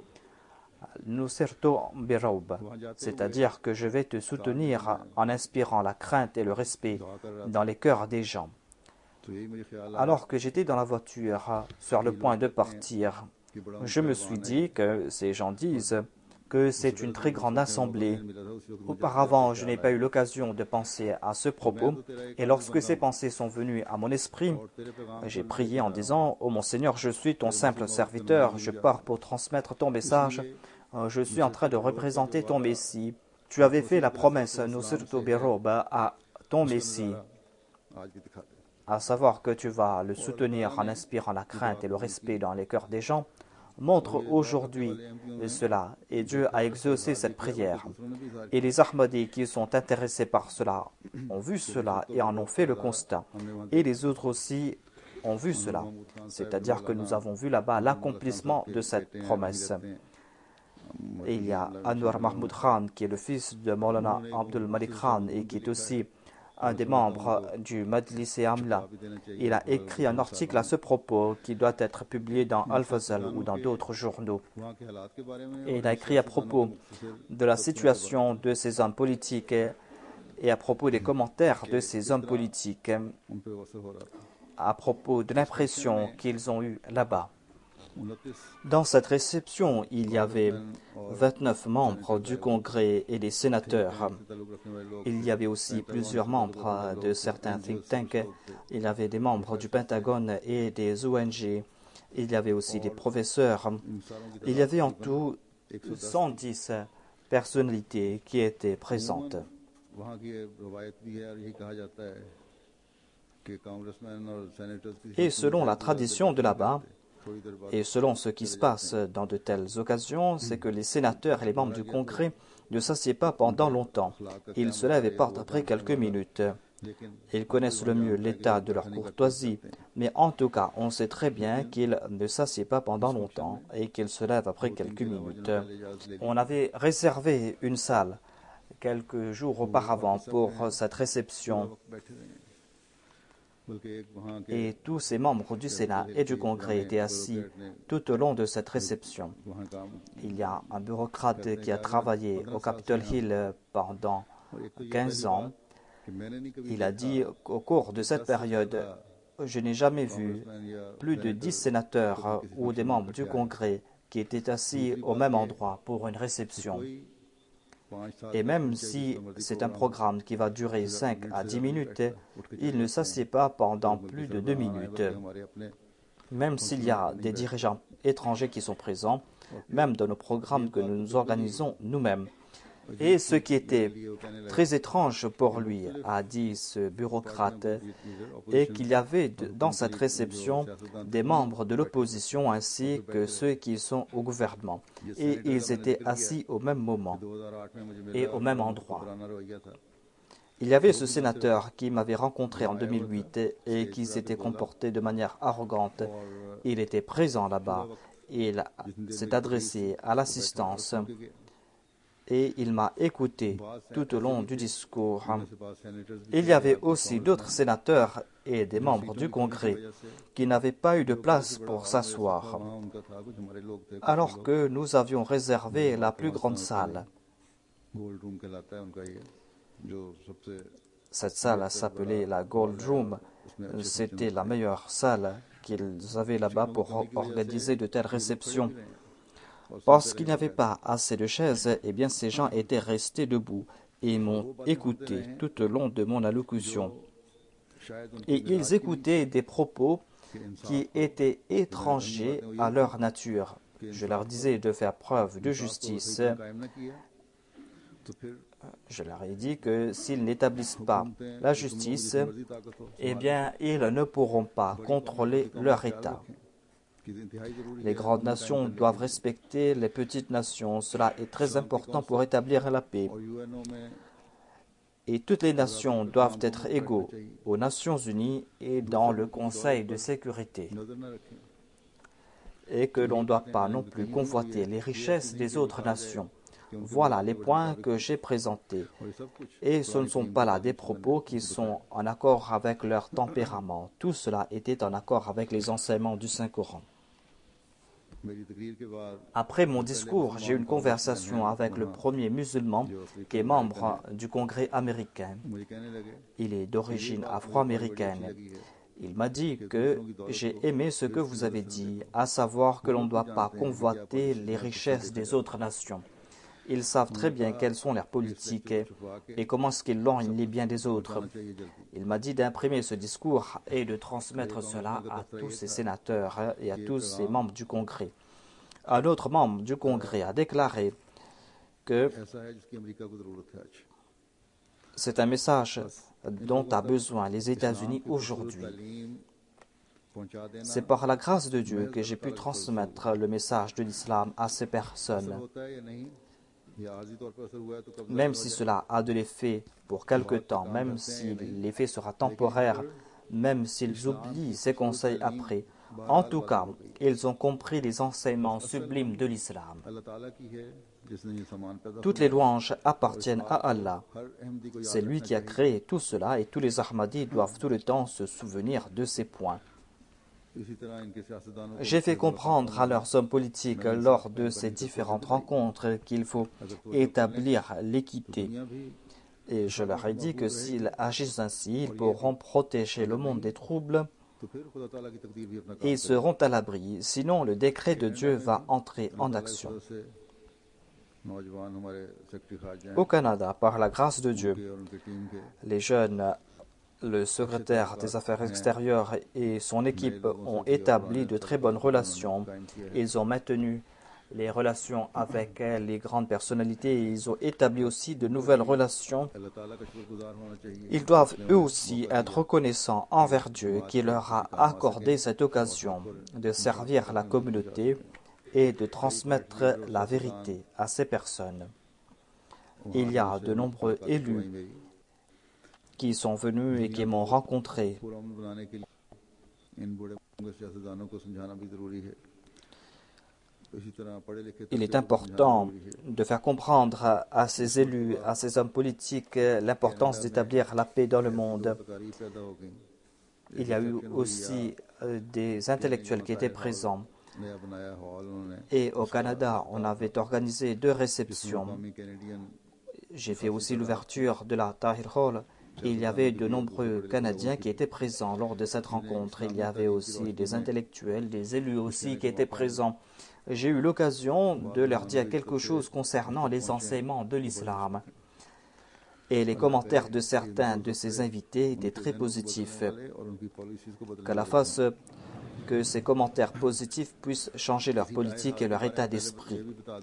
Speaker 2: c'est-à-dire que je vais te soutenir en inspirant la crainte et le respect dans les cœurs des gens. Alors que j'étais dans la voiture, sur le point de partir, je me suis dit que ces gens disent que c'est une très grande assemblée. Auparavant, je n'ai pas eu l'occasion de penser à ce propos, et lorsque ces pensées sont venues à mon esprit, j'ai prié en disant « Oh mon Seigneur, je suis ton simple serviteur, je pars pour transmettre ton message, je suis en train de représenter ton Messie. Tu avais fait la promesse, Nusirtu Biroba, à ton Messie, à savoir que tu vas le soutenir en inspirant la crainte et le respect dans les cœurs des gens. Montre aujourd'hui cela, et Dieu a exaucé cette prière. Et les Ahmadis qui sont intéressés par cela ont vu cela et en ont fait le constat. Et les autres aussi ont vu cela. C'est-à-dire que nous avons vu là-bas l'accomplissement de cette promesse. Et il y a Anwar Mahmoud Khan, qui est le fils de Maulana Abdul Malik Khan et qui est aussi un des membres du Majlis-e Amla. Il a écrit un article à ce propos qui doit être publié dans Al-Fazal ou dans d'autres journaux. Et il a écrit à propos de la situation de ces hommes politiques et à propos des commentaires de ces hommes politiques, à propos de l'impression qu'ils ont eue là-bas. Dans cette réception, il y avait vingt-neuf membres du Congrès et des sénateurs. Il y avait aussi plusieurs membres de certains think tanks. Il y avait des membres du Pentagone et des O N G. Il y avait aussi des professeurs. Il y avait en tout cent dix personnalités qui étaient présentes. Et selon la tradition de là-bas, et selon ce qui se passe dans de telles occasions, c'est que les sénateurs et les membres du Congrès ne s'assiedent pas pendant longtemps. Ils se lèvent et partent après quelques minutes. Ils connaissent le mieux l'état de leur courtoisie, mais en tout cas, on sait très bien qu'ils ne s'assiedent pas pendant longtemps et qu'ils se lèvent après quelques minutes. On avait réservé une salle quelques jours auparavant pour cette réception. Et tous ces membres du Sénat et du Congrès étaient assis tout au long de cette réception. Il y a un bureaucrate qui a travaillé au Capitol Hill pendant quinze ans. Il a dit qu'au cours de cette période, je n'ai jamais vu plus de dix sénateurs ou des membres du Congrès qui étaient assis au même endroit pour une réception. Et même si c'est un programme qui va durer cinq à dix minutes, il ne s'assied pas pendant plus de deux minutes. Même s'il y a des dirigeants étrangers qui sont présents, même dans nos programmes que nous organisons nous-mêmes. Et ce qui était très étrange pour lui, a dit ce bureaucrate, est qu'il y avait dans cette réception des membres de l'opposition ainsi que ceux qui sont au gouvernement. Et ils étaient assis au même moment et au même endroit. Il y avait ce sénateur qui m'avait rencontré en deux mille huit et qui s'était comporté de manière arrogante. Il était présent là-bas. Il s'est adressé à l'assistance. Et il m'a écouté tout au long du discours. Il y avait aussi d'autres sénateurs et des membres du Congrès qui n'avaient pas eu de place pour s'asseoir, alors que nous avions réservé la plus grande salle. Cette salle s'appelait la Gold Room. C'était la meilleure salle qu'ils avaient là-bas pour organiser de telles réceptions. Parce qu'il n'y avait pas assez de chaises, eh bien ces gens étaient restés debout et m'ont écouté tout au long de mon allocution. Et ils écoutaient des propos qui étaient étrangers à leur nature. Je leur disais de faire preuve de justice. Je leur ai dit que s'ils n'établissent pas la justice, eh bien ils ne pourront pas contrôler leur État. Les grandes nations doivent respecter les petites nations. Cela est très important pour établir la paix. Et toutes les nations doivent être égaux aux Nations Unies et dans le Conseil de sécurité. Et que l'on ne doit pas non plus convoiter les richesses des autres nations. Voilà les points que j'ai présentés. Et ce ne sont pas là des propos qui sont en accord avec leur tempérament. Tout cela était en accord avec les enseignements du Saint-Coran. Après mon discours, j'ai eu une conversation avec le premier musulman qui est membre du Congrès américain. Il est d'origine afro-américaine. Il m'a dit que j'ai aimé ce que vous avez dit, à savoir que l'on ne doit pas convoiter les richesses des autres nations. Ils savent très bien quelles sont leurs politiques et comment est-ce qu'ils lorgnent les biens des autres. Il m'a dit d'imprimer ce discours et de transmettre cela à tous ces sénateurs et à tous ces membres du Congrès. Un autre membre du Congrès a déclaré que c'est un message dont a besoin les États-Unis aujourd'hui. C'est par la grâce de Dieu que j'ai pu transmettre le message de l'islam à ces personnes. Même si cela a de l'effet pour quelque temps, même si l'effet sera temporaire, même s'ils oublient ces conseils après, en tout cas, ils ont compris les enseignements sublimes de l'islam. Toutes les louanges appartiennent à Allah. C'est lui qui a créé tout cela et tous les Ahmadis doivent tout le temps se souvenir de ces points. J'ai fait comprendre à leurs hommes politiques lors de ces différentes rencontres qu'il faut établir l'équité. Et je leur ai dit que s'ils agissent ainsi, ils pourront protéger le monde des troubles et ils seront à l'abri. Sinon, le décret de Dieu va entrer en action. Au Canada, par la grâce de Dieu, les jeunes, le secrétaire des Affaires extérieures et son équipe ont établi de très bonnes relations. Ils ont maintenu les relations avec les grandes personnalités et ils ont établi aussi de nouvelles relations. Ils doivent eux aussi être reconnaissants envers Dieu qui leur a accordé cette occasion de servir la communauté et de transmettre la vérité à ces personnes. Il y a de nombreux élus qui sont venus et qui m'ont rencontré. il est important de faire comprendre à, à ces élus, à ces hommes politiques, l'importance d'établir la paix dans le monde. Il y a eu aussi euh, des intellectuels qui étaient présents. Et au Canada, on avait organisé deux réceptions. J'ai fait aussi l'ouverture de la Tahir Hall. Et il y avait de nombreux Canadiens qui étaient présents lors de cette rencontre. Il y avait aussi des intellectuels, des élus aussi qui étaient présents. J'ai eu l'occasion de leur dire quelque chose concernant les enseignements de l'islam. Et les commentaires de certains de ces invités étaient très positifs. Qu'Allah fasse que ces commentaires positifs puissent changer leur politique et leur état d'esprit.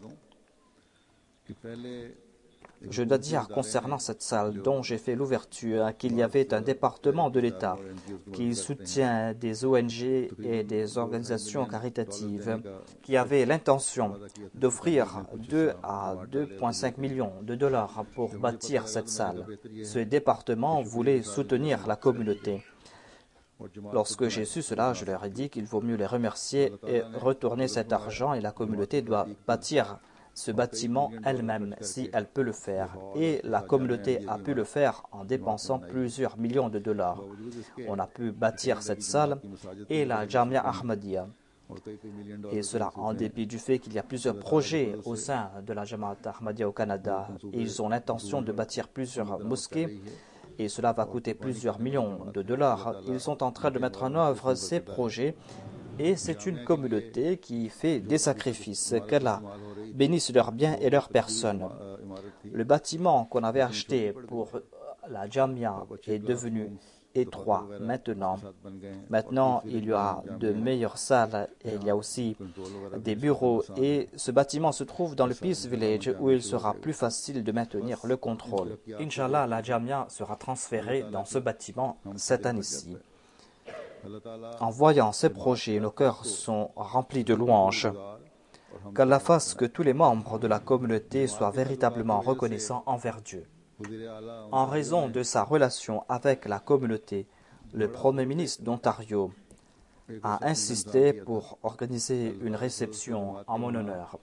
Speaker 2: Je dois dire concernant cette salle dont j'ai fait l'ouverture qu'il y avait un département de l'État qui soutient des O N G et des organisations caritatives qui avaient l'intention d'offrir deux à deux virgule cinq millions de dollars pour bâtir cette salle. Ce département voulait soutenir la communauté. Lorsque j'ai su cela, je leur ai dit qu'il vaut mieux les remercier et retourner cet argent et la communauté doit bâtir ce bâtiment elle-même, si elle peut le faire. Et la communauté a pu le faire en dépensant plusieurs millions de dollars. On a pu bâtir cette salle et la Jamia Ahmadiyya. Et cela en dépit du fait qu'il y a plusieurs projets au sein de la Jamia Ahmadiyya au Canada. Et ils ont l'intention de bâtir plusieurs mosquées et cela va coûter plusieurs millions de dollars. Ils sont en train de mettre en œuvre ces projets. Et c'est une communauté qui fait des sacrifices. Qu'Allah bénisse leurs biens et leurs personnes. Le bâtiment qu'on avait acheté pour la Jamia est devenu étroit maintenant. Maintenant, il y a de meilleures salles et il y a aussi des bureaux. Et ce bâtiment se trouve dans le Peace Village où il sera plus facile de maintenir le contrôle. Inch'Allah, la Jamia sera transférée dans ce bâtiment cette année-ci. En voyant ces projets, nos cœurs sont remplis de louanges. Qu'Allah fasse que tous les membres de la communauté soient véritablement reconnaissants envers Dieu. En raison de sa relation avec la communauté, le Premier ministre d'Ontario a insisté pour organiser une réception en mon honneur.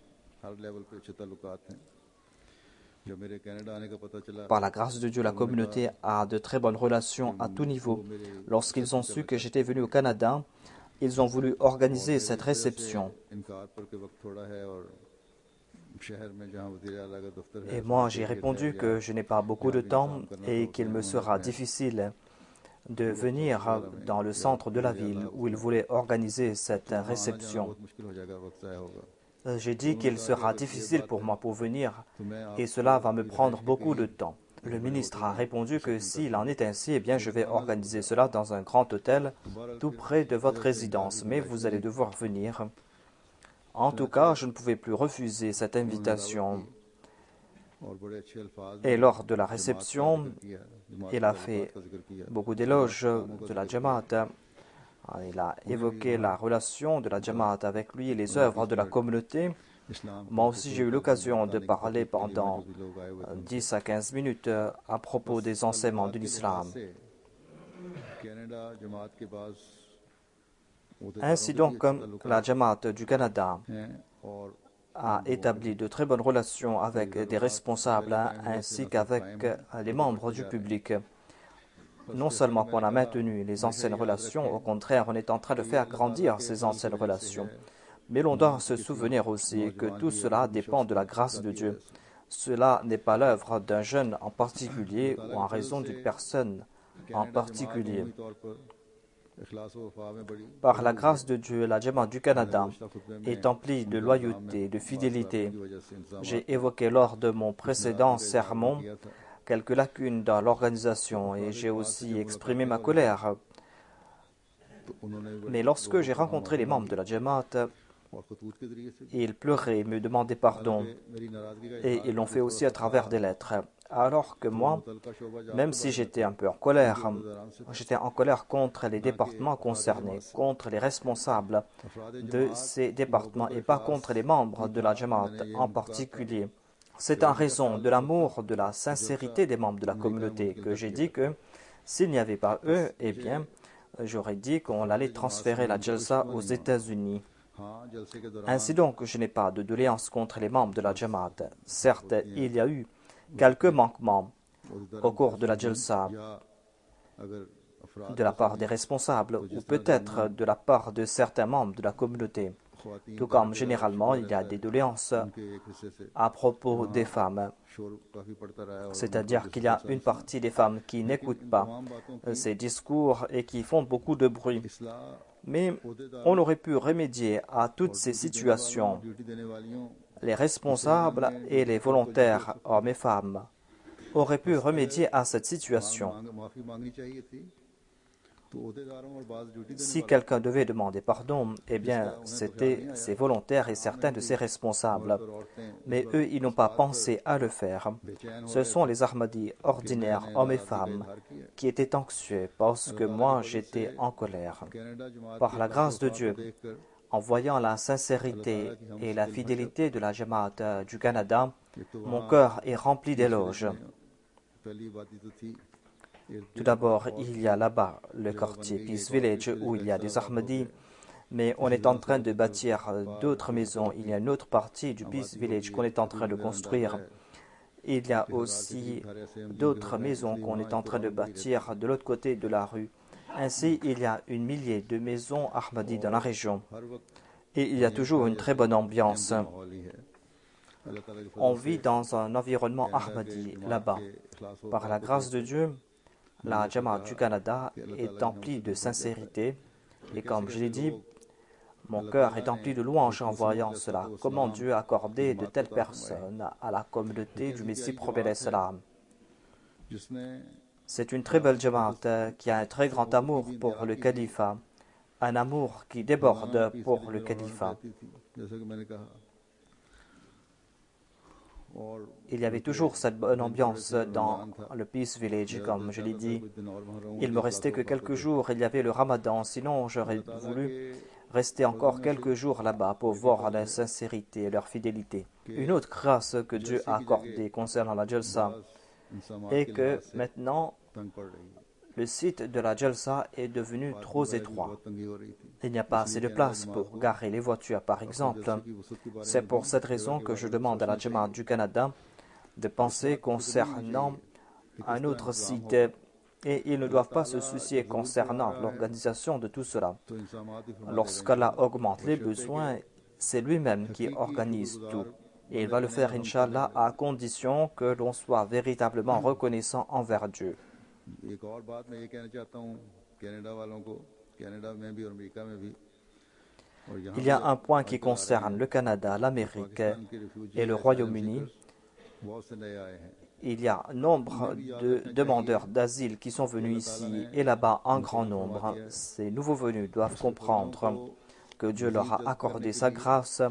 Speaker 2: Par la grâce de Dieu, la communauté a de très bonnes relations à tout niveau. Lorsqu'ils ont su que j'étais venu au Canada, ils ont voulu organiser cette réception. Et moi, j'ai répondu que je n'ai pas beaucoup de temps et qu'il me sera difficile de venir dans le centre de la ville où ils voulaient organiser cette réception. J'ai dit qu'il sera difficile pour moi pour venir et cela va me prendre beaucoup de temps. Le ministre a répondu que s'il en est ainsi, eh bien je vais organiser cela dans un grand hôtel tout près de votre résidence, mais vous allez devoir venir. En tout cas, je ne pouvais plus refuser cette invitation. Et lors de la réception, il a fait beaucoup d'éloges de la Jamaat. Il a évoqué la relation de la Jamaat avec lui et les œuvres de la communauté. Moi aussi, j'ai eu l'occasion de parler pendant dix à quinze minutes à propos des enseignements de l'islam. Ainsi donc, la Jamaat du Canada a établi de très bonnes relations avec des responsables ainsi qu'avec les membres du public. Non seulement qu'on a maintenu les anciennes relations, au contraire, on est en train de faire grandir ces anciennes relations. Mais l'on doit se souvenir aussi que tout cela dépend de la grâce de Dieu. Cela n'est pas l'œuvre d'un jeune en particulier ou en raison d'une personne en particulier. Par la grâce de Dieu, la Jamaat du Canada est emplie de loyauté, de fidélité. J'ai évoqué lors de mon précédent sermon quelques lacunes dans l'organisation et j'ai aussi exprimé ma colère. Mais lorsque j'ai rencontré les membres de la Jamaat, ils pleuraient et me demandaient pardon. Et ils l'ont fait aussi à travers des lettres. Alors que moi, même si j'étais un peu en colère, j'étais en colère contre les départements concernés, contre les responsables de ces départements et pas contre les membres de la Jamaat en particulier. C'est en raison de l'amour, de la sincérité des membres de la communauté que j'ai dit que s'il n'y avait pas eux, eh bien, j'aurais dit qu'on allait transférer la Jalsa aux États-Unis. Ainsi donc, je n'ai pas de doléance contre les membres de la Jamaat. Certes, il y a eu quelques manquements au cours de la Jalsa de la part des responsables ou peut-être de la part de certains membres de la communauté. Tout comme généralement, il y a des doléances à propos des femmes. C'est-à-dire qu'il y a une partie des femmes qui n'écoutent pas ces discours et qui font beaucoup de bruit. Mais on aurait pu remédier à toutes ces situations. Les responsables et les volontaires, hommes et femmes, auraient pu remédier à cette situation. Si quelqu'un devait demander pardon, eh bien, c'était ses volontaires et certains de ses responsables. Mais eux, ils n'ont pas pensé à le faire. Ce sont les Ahmadis ordinaires, hommes et femmes, qui étaient anxieux parce que moi, j'étais en colère. Par la grâce de Dieu, en voyant la sincérité et la fidélité de la Jamaat du Canada, mon cœur est rempli d'éloges. Tout d'abord, il y a là-bas le quartier Peace Village où il y a des Ahmadis, mais on est en train de bâtir d'autres maisons. Il y a une autre partie du Peace Village qu'on est en train de construire. Il y a aussi d'autres maisons qu'on est en train de bâtir de l'autre côté de la rue. Ainsi, il y a une millier de maisons Ahmadis dans la région. Et il y a toujours une très bonne ambiance. On vit dans un environnement Ahmadi là-bas. Par la grâce de Dieu, la Jamaat du Canada est emplie de sincérité. Et comme je l'ai dit, mon cœur est empli de louanges en voyant cela. Comment Dieu a accordé de telles personnes à la communauté du Messie prophète salam. C'est une très belle Jamaat qui a un très grand amour pour le califat, un amour qui déborde pour le califat. Il y avait toujours cette bonne ambiance dans le Peace Village, comme je l'ai dit. Il me restait que quelques jours, il y avait le Ramadan, sinon j'aurais voulu rester encore quelques jours là-bas pour voir la sincérité et leur fidélité. Une autre grâce que Dieu a accordée concernant la Jalsa est que maintenant, le site de la Jalsa est devenu trop étroit. Il n'y a pas assez de place pour garer les voitures, par exemple. C'est pour cette raison que je demande à la Jamaat du Canada de penser concernant un autre site. Et ils ne doivent pas se soucier concernant l'organisation de tout cela. Lorsqu'Allah augmente les besoins, c'est lui-même qui organise tout. Et il va le faire, Inch'Allah, à condition que l'on soit véritablement reconnaissant envers Dieu. Il y a un point qui concerne le Canada, l'Amérique et le Royaume-Uni. Il y a nombre de demandeurs d'asile qui sont venus ici et là-bas en grand nombre. Ces nouveaux venus doivent comprendre que Dieu leur a accordé sa grâce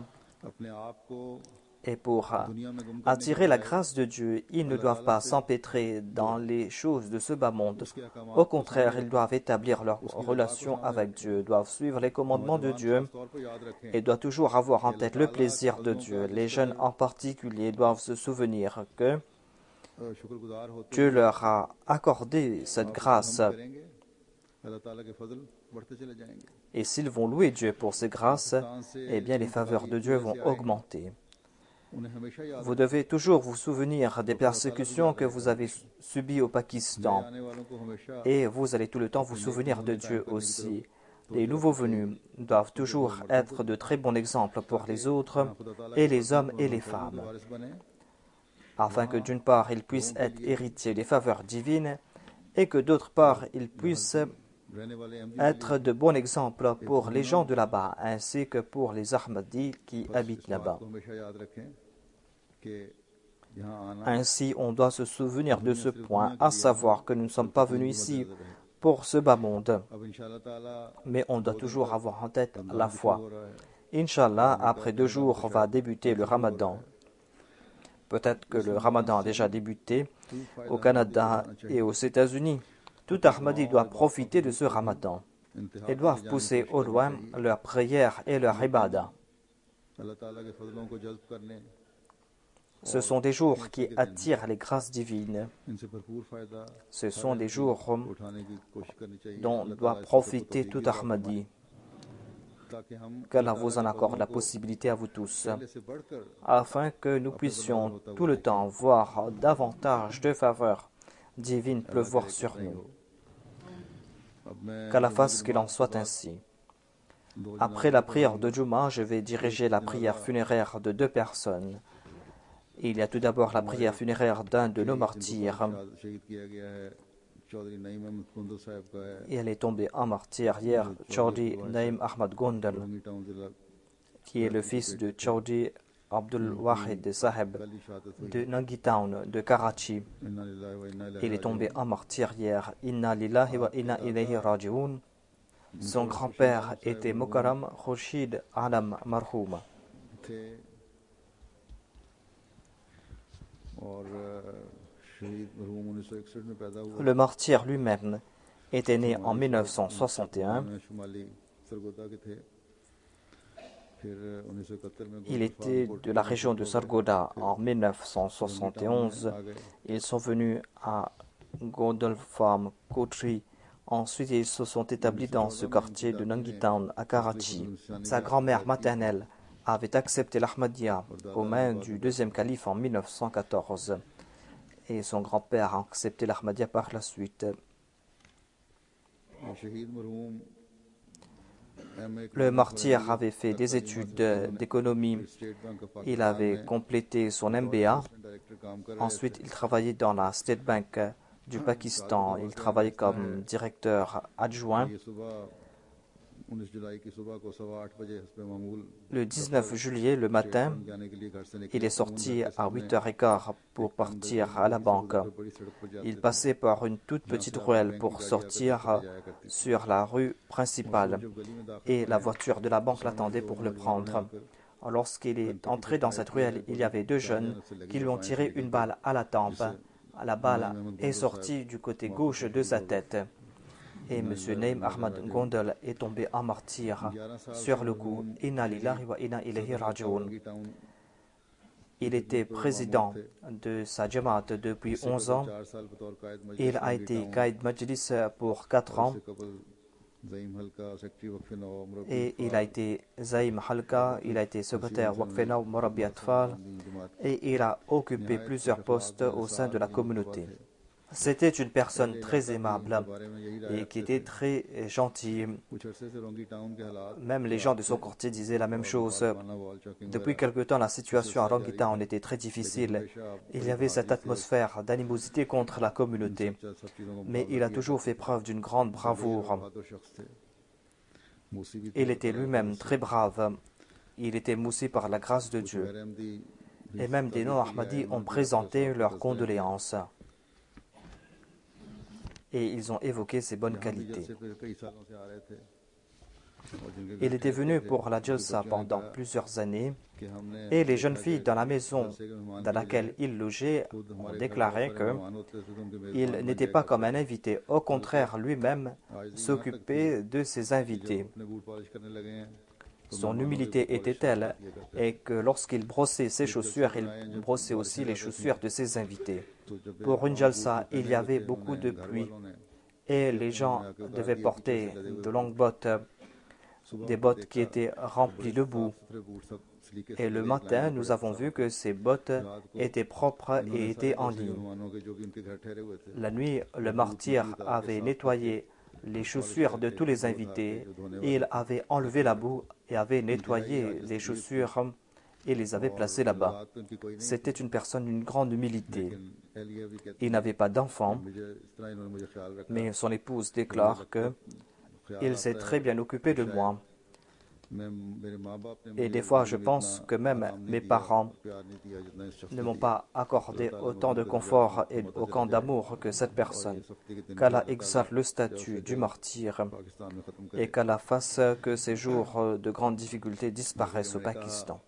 Speaker 2: et pour attirer la grâce de Dieu, ils ne doivent pas s'empêtrer dans les choses de ce bas monde. Au contraire, ils doivent établir leur relation avec Dieu, doivent suivre les commandements de Dieu et doivent toujours avoir en tête le plaisir de Dieu. Les jeunes en particulier doivent se souvenir que Dieu leur a accordé cette grâce. Et s'ils vont louer Dieu pour ces grâces, eh bien les faveurs de Dieu vont augmenter. Vous devez toujours vous souvenir des persécutions que vous avez subies au Pakistan. Et vous allez tout le temps vous souvenir de Dieu aussi. Les nouveaux venus doivent toujours être de très bons exemples pour les autres, et les hommes et les femmes, afin que d'une part ils puissent être héritiers des faveurs divines, et que d'autre part ils puissent être de bons exemples pour les gens de là-bas, ainsi que pour les Ahmadis qui habitent là-bas. Ainsi, on doit se souvenir de ce point, à savoir que nous ne sommes pas venus ici pour ce bas monde, mais on doit toujours avoir en tête la foi. Inch'Allah, après deux jours, va débuter le Ramadan. Peut-être que le Ramadan a déjà débuté au Canada et aux États-Unis. Tout Ahmadi doit profiter de ce Ramadan. Ils doivent pousser au loin leurs prières et leurs ibadah. Ce sont des jours qui attirent les grâces divines. Ce sont des jours dont doit profiter tout Ahmadi. qu'Allah vous en accorde la possibilité à vous tous, afin que nous puissions tout le temps voir davantage de faveurs divines pleuvoir sur nous. Qu'Allah fasse qu'il en soit ainsi. Après la prière de Juma, je vais diriger la prière funéraire de deux personnes. Il y a tout d'abord la prière funéraire d'un de nos martyrs. Et elle est tombée en martyr hier, Chaudhry Naim Ahmad Gondal, qui est le fils de Chaudhry Abdul Wahid Saheb de Nangi Town, de Karachi. Il est tombé en martyr hier. Inna lillahi wa inna ilayhi raji'un. Son grand-père était Mukarram Khurshid Alam Marhoum. Le martyr lui-même était né en mille neuf cent soixante et un. Il était de la région de Sargodha en mille neuf cent soixante et onze. Ils sont venus à Gondal Farm, Kotri. Ensuite, ils se sont établis dans ce quartier de Nangi Town à Karachi. Sa grand-mère maternelle avait accepté l'Ahmadiyya aux mains du deuxième calife en mille neuf cent quatorze. Et son grand-père a accepté l'Ahmadiyya par la suite. Le martyr avait fait des études d'économie. Il avait complété son M B A. Ensuite, il travaillait dans la State Bank du Pakistan. Il travaillait comme directeur adjoint. Le dix-neuf juillet, le matin, il est sorti à huit heures quinze pour partir à la banque. Il passait par une toute petite ruelle pour sortir sur la rue principale et la voiture de la banque l'attendait pour le prendre. Lorsqu'il est entré dans cette ruelle, il y avait deux jeunes qui lui ont tiré une balle à la tempe. La balle est sortie du côté gauche de sa tête. Et M. Naim Ahmad Gondal est tombé en martyr sur le coup. Inna lillahi wa inna ilayhi raji'un. Il était président de sa Jamaat depuis onze ans. Il a été Qaïd Majlis pour quatre ans. Et il a été Zaïm Halka, il a été secrétaire Waqfena Murabi Atfal et il a occupé plusieurs postes au sein de la communauté. C'était une personne très aimable et qui était très gentille. Même les gens de son quartier disaient la même chose. Depuis quelque temps, la situation à Rangi Town était très difficile. Il y avait cette atmosphère d'animosité contre la communauté. Mais il a toujours fait preuve d'une grande bravoure. Il était lui-même très brave. Il était moussé par la grâce de Dieu. Et même des non-Ahmadis ont présenté leurs condoléances. Et ils ont évoqué ses bonnes qualités. Il était venu pour la Jalsa pendant plusieurs années et les jeunes filles dans la maison dans laquelle il logeait ont déclaré qu'il n'était pas comme un invité. Au contraire, lui-même s'occupait de ses invités. Son humilité était telle et que lorsqu'il brossait ses chaussures, il brossait aussi les chaussures de ses invités. Pour une jalsa, il y avait beaucoup de pluie et les gens devaient porter de longues bottes, des bottes qui étaient remplies de boue. Et le matin, nous avons vu que ces bottes étaient propres et étaient en ligne. La nuit, le martyr avait nettoyé les chaussures de tous les invités et il avait enlevé la boue et avait nettoyé les chaussures et les avait placées là-bas. C'était une personne d'une grande humilité. Il n'avait pas d'enfant, mais son épouse déclare que il s'est très bien occupé de moi. Et des fois, je pense que même mes parents ne m'ont pas accordé autant de confort et autant d'amour que cette personne. Qu'Allah exalte le statut du martyr et qu'Allah fasse que ces jours de grandes difficultés disparaissent au Pakistan.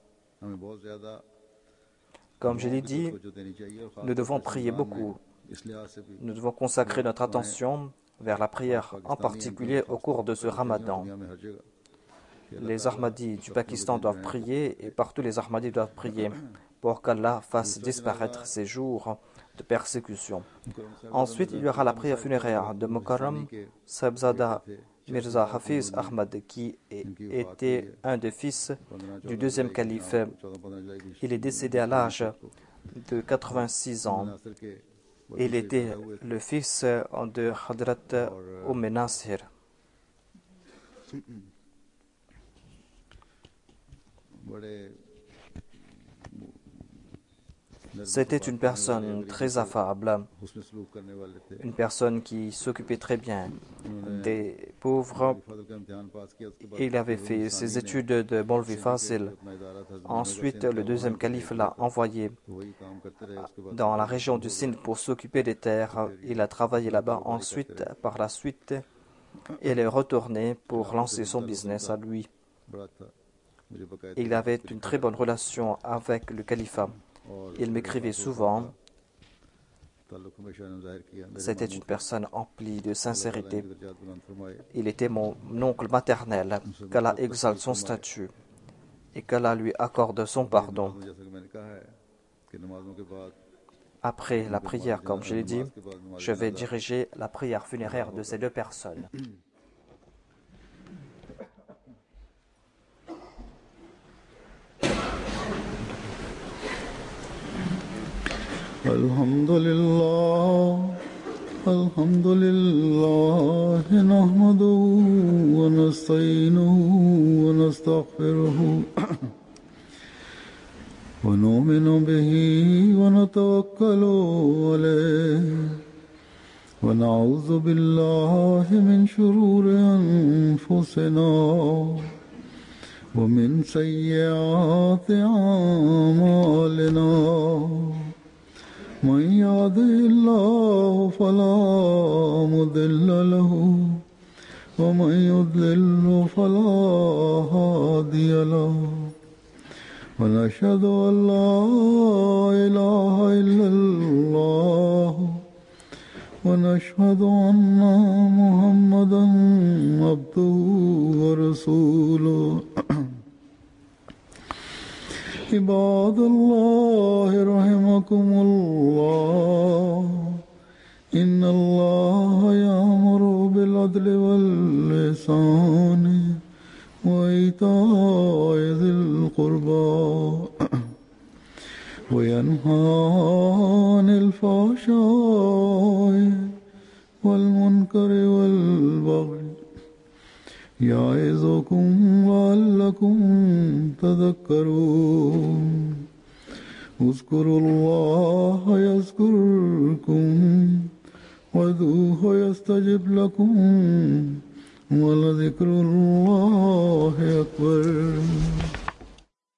Speaker 2: Comme je l'ai dit, nous devons prier beaucoup. Nous devons consacrer notre attention vers la prière, en particulier au cours de ce Ramadan. Les Ahmadis du Pakistan doivent prier et partout les Ahmadis doivent prier pour qu'Allah fasse disparaître ces jours de persécution. Ensuite, il y aura la prière funéraire de Mukarram Sahibzada Mirza Hafiz Ahmad, qui était un des fils du deuxième calife. Il est décédé à l'âge de quatre-vingt-six ans. Il était le fils de Hadrat Umm Nasir. C'était une personne très affable, une personne qui s'occupait très bien des pauvres. Il avait fait ses études de Maulvi Fazil. Ensuite, le deuxième calife l'a envoyé dans la région du Sindh pour s'occuper des terres. Il a travaillé là-bas. Ensuite, par la suite, il est retourné pour lancer son business à lui. Il avait une très bonne relation avec le califat. Il m'écrivait souvent. C'était une personne emplie de sincérité. Il était mon oncle maternel. Qu'Allah exalte son statut et qu'Allah lui accorde son pardon. Après la prière, comme je l'ai dit, je vais diriger la prière funéraire de ces deux personnes.
Speaker 1: Alhamdulillah, alhamdulillah, nahmaduhu wa nasta'inuhu wa nastaghfiruhu wa nu'minu bihi wa natawakkalu alayhi wa na'udhu billahi min shururi anfusina wa min sayyiati a'malina. من يهده الله فلا مضل له ومن يضلل فلا هادي له ونشهد أن لا إله إلا الله ونشهد أن محمدا عبده ورسوله عباد الله رحمكم الله إن الله يأمر بالعدل والإحسان وإيتاء ذي القربى وينهى عن الفحشاء والمنكر والبغي يعظكم لعلكم تذكرون اذكروا الله يذكركم وادعوه يستجب لكم ولذكر الله أكبر.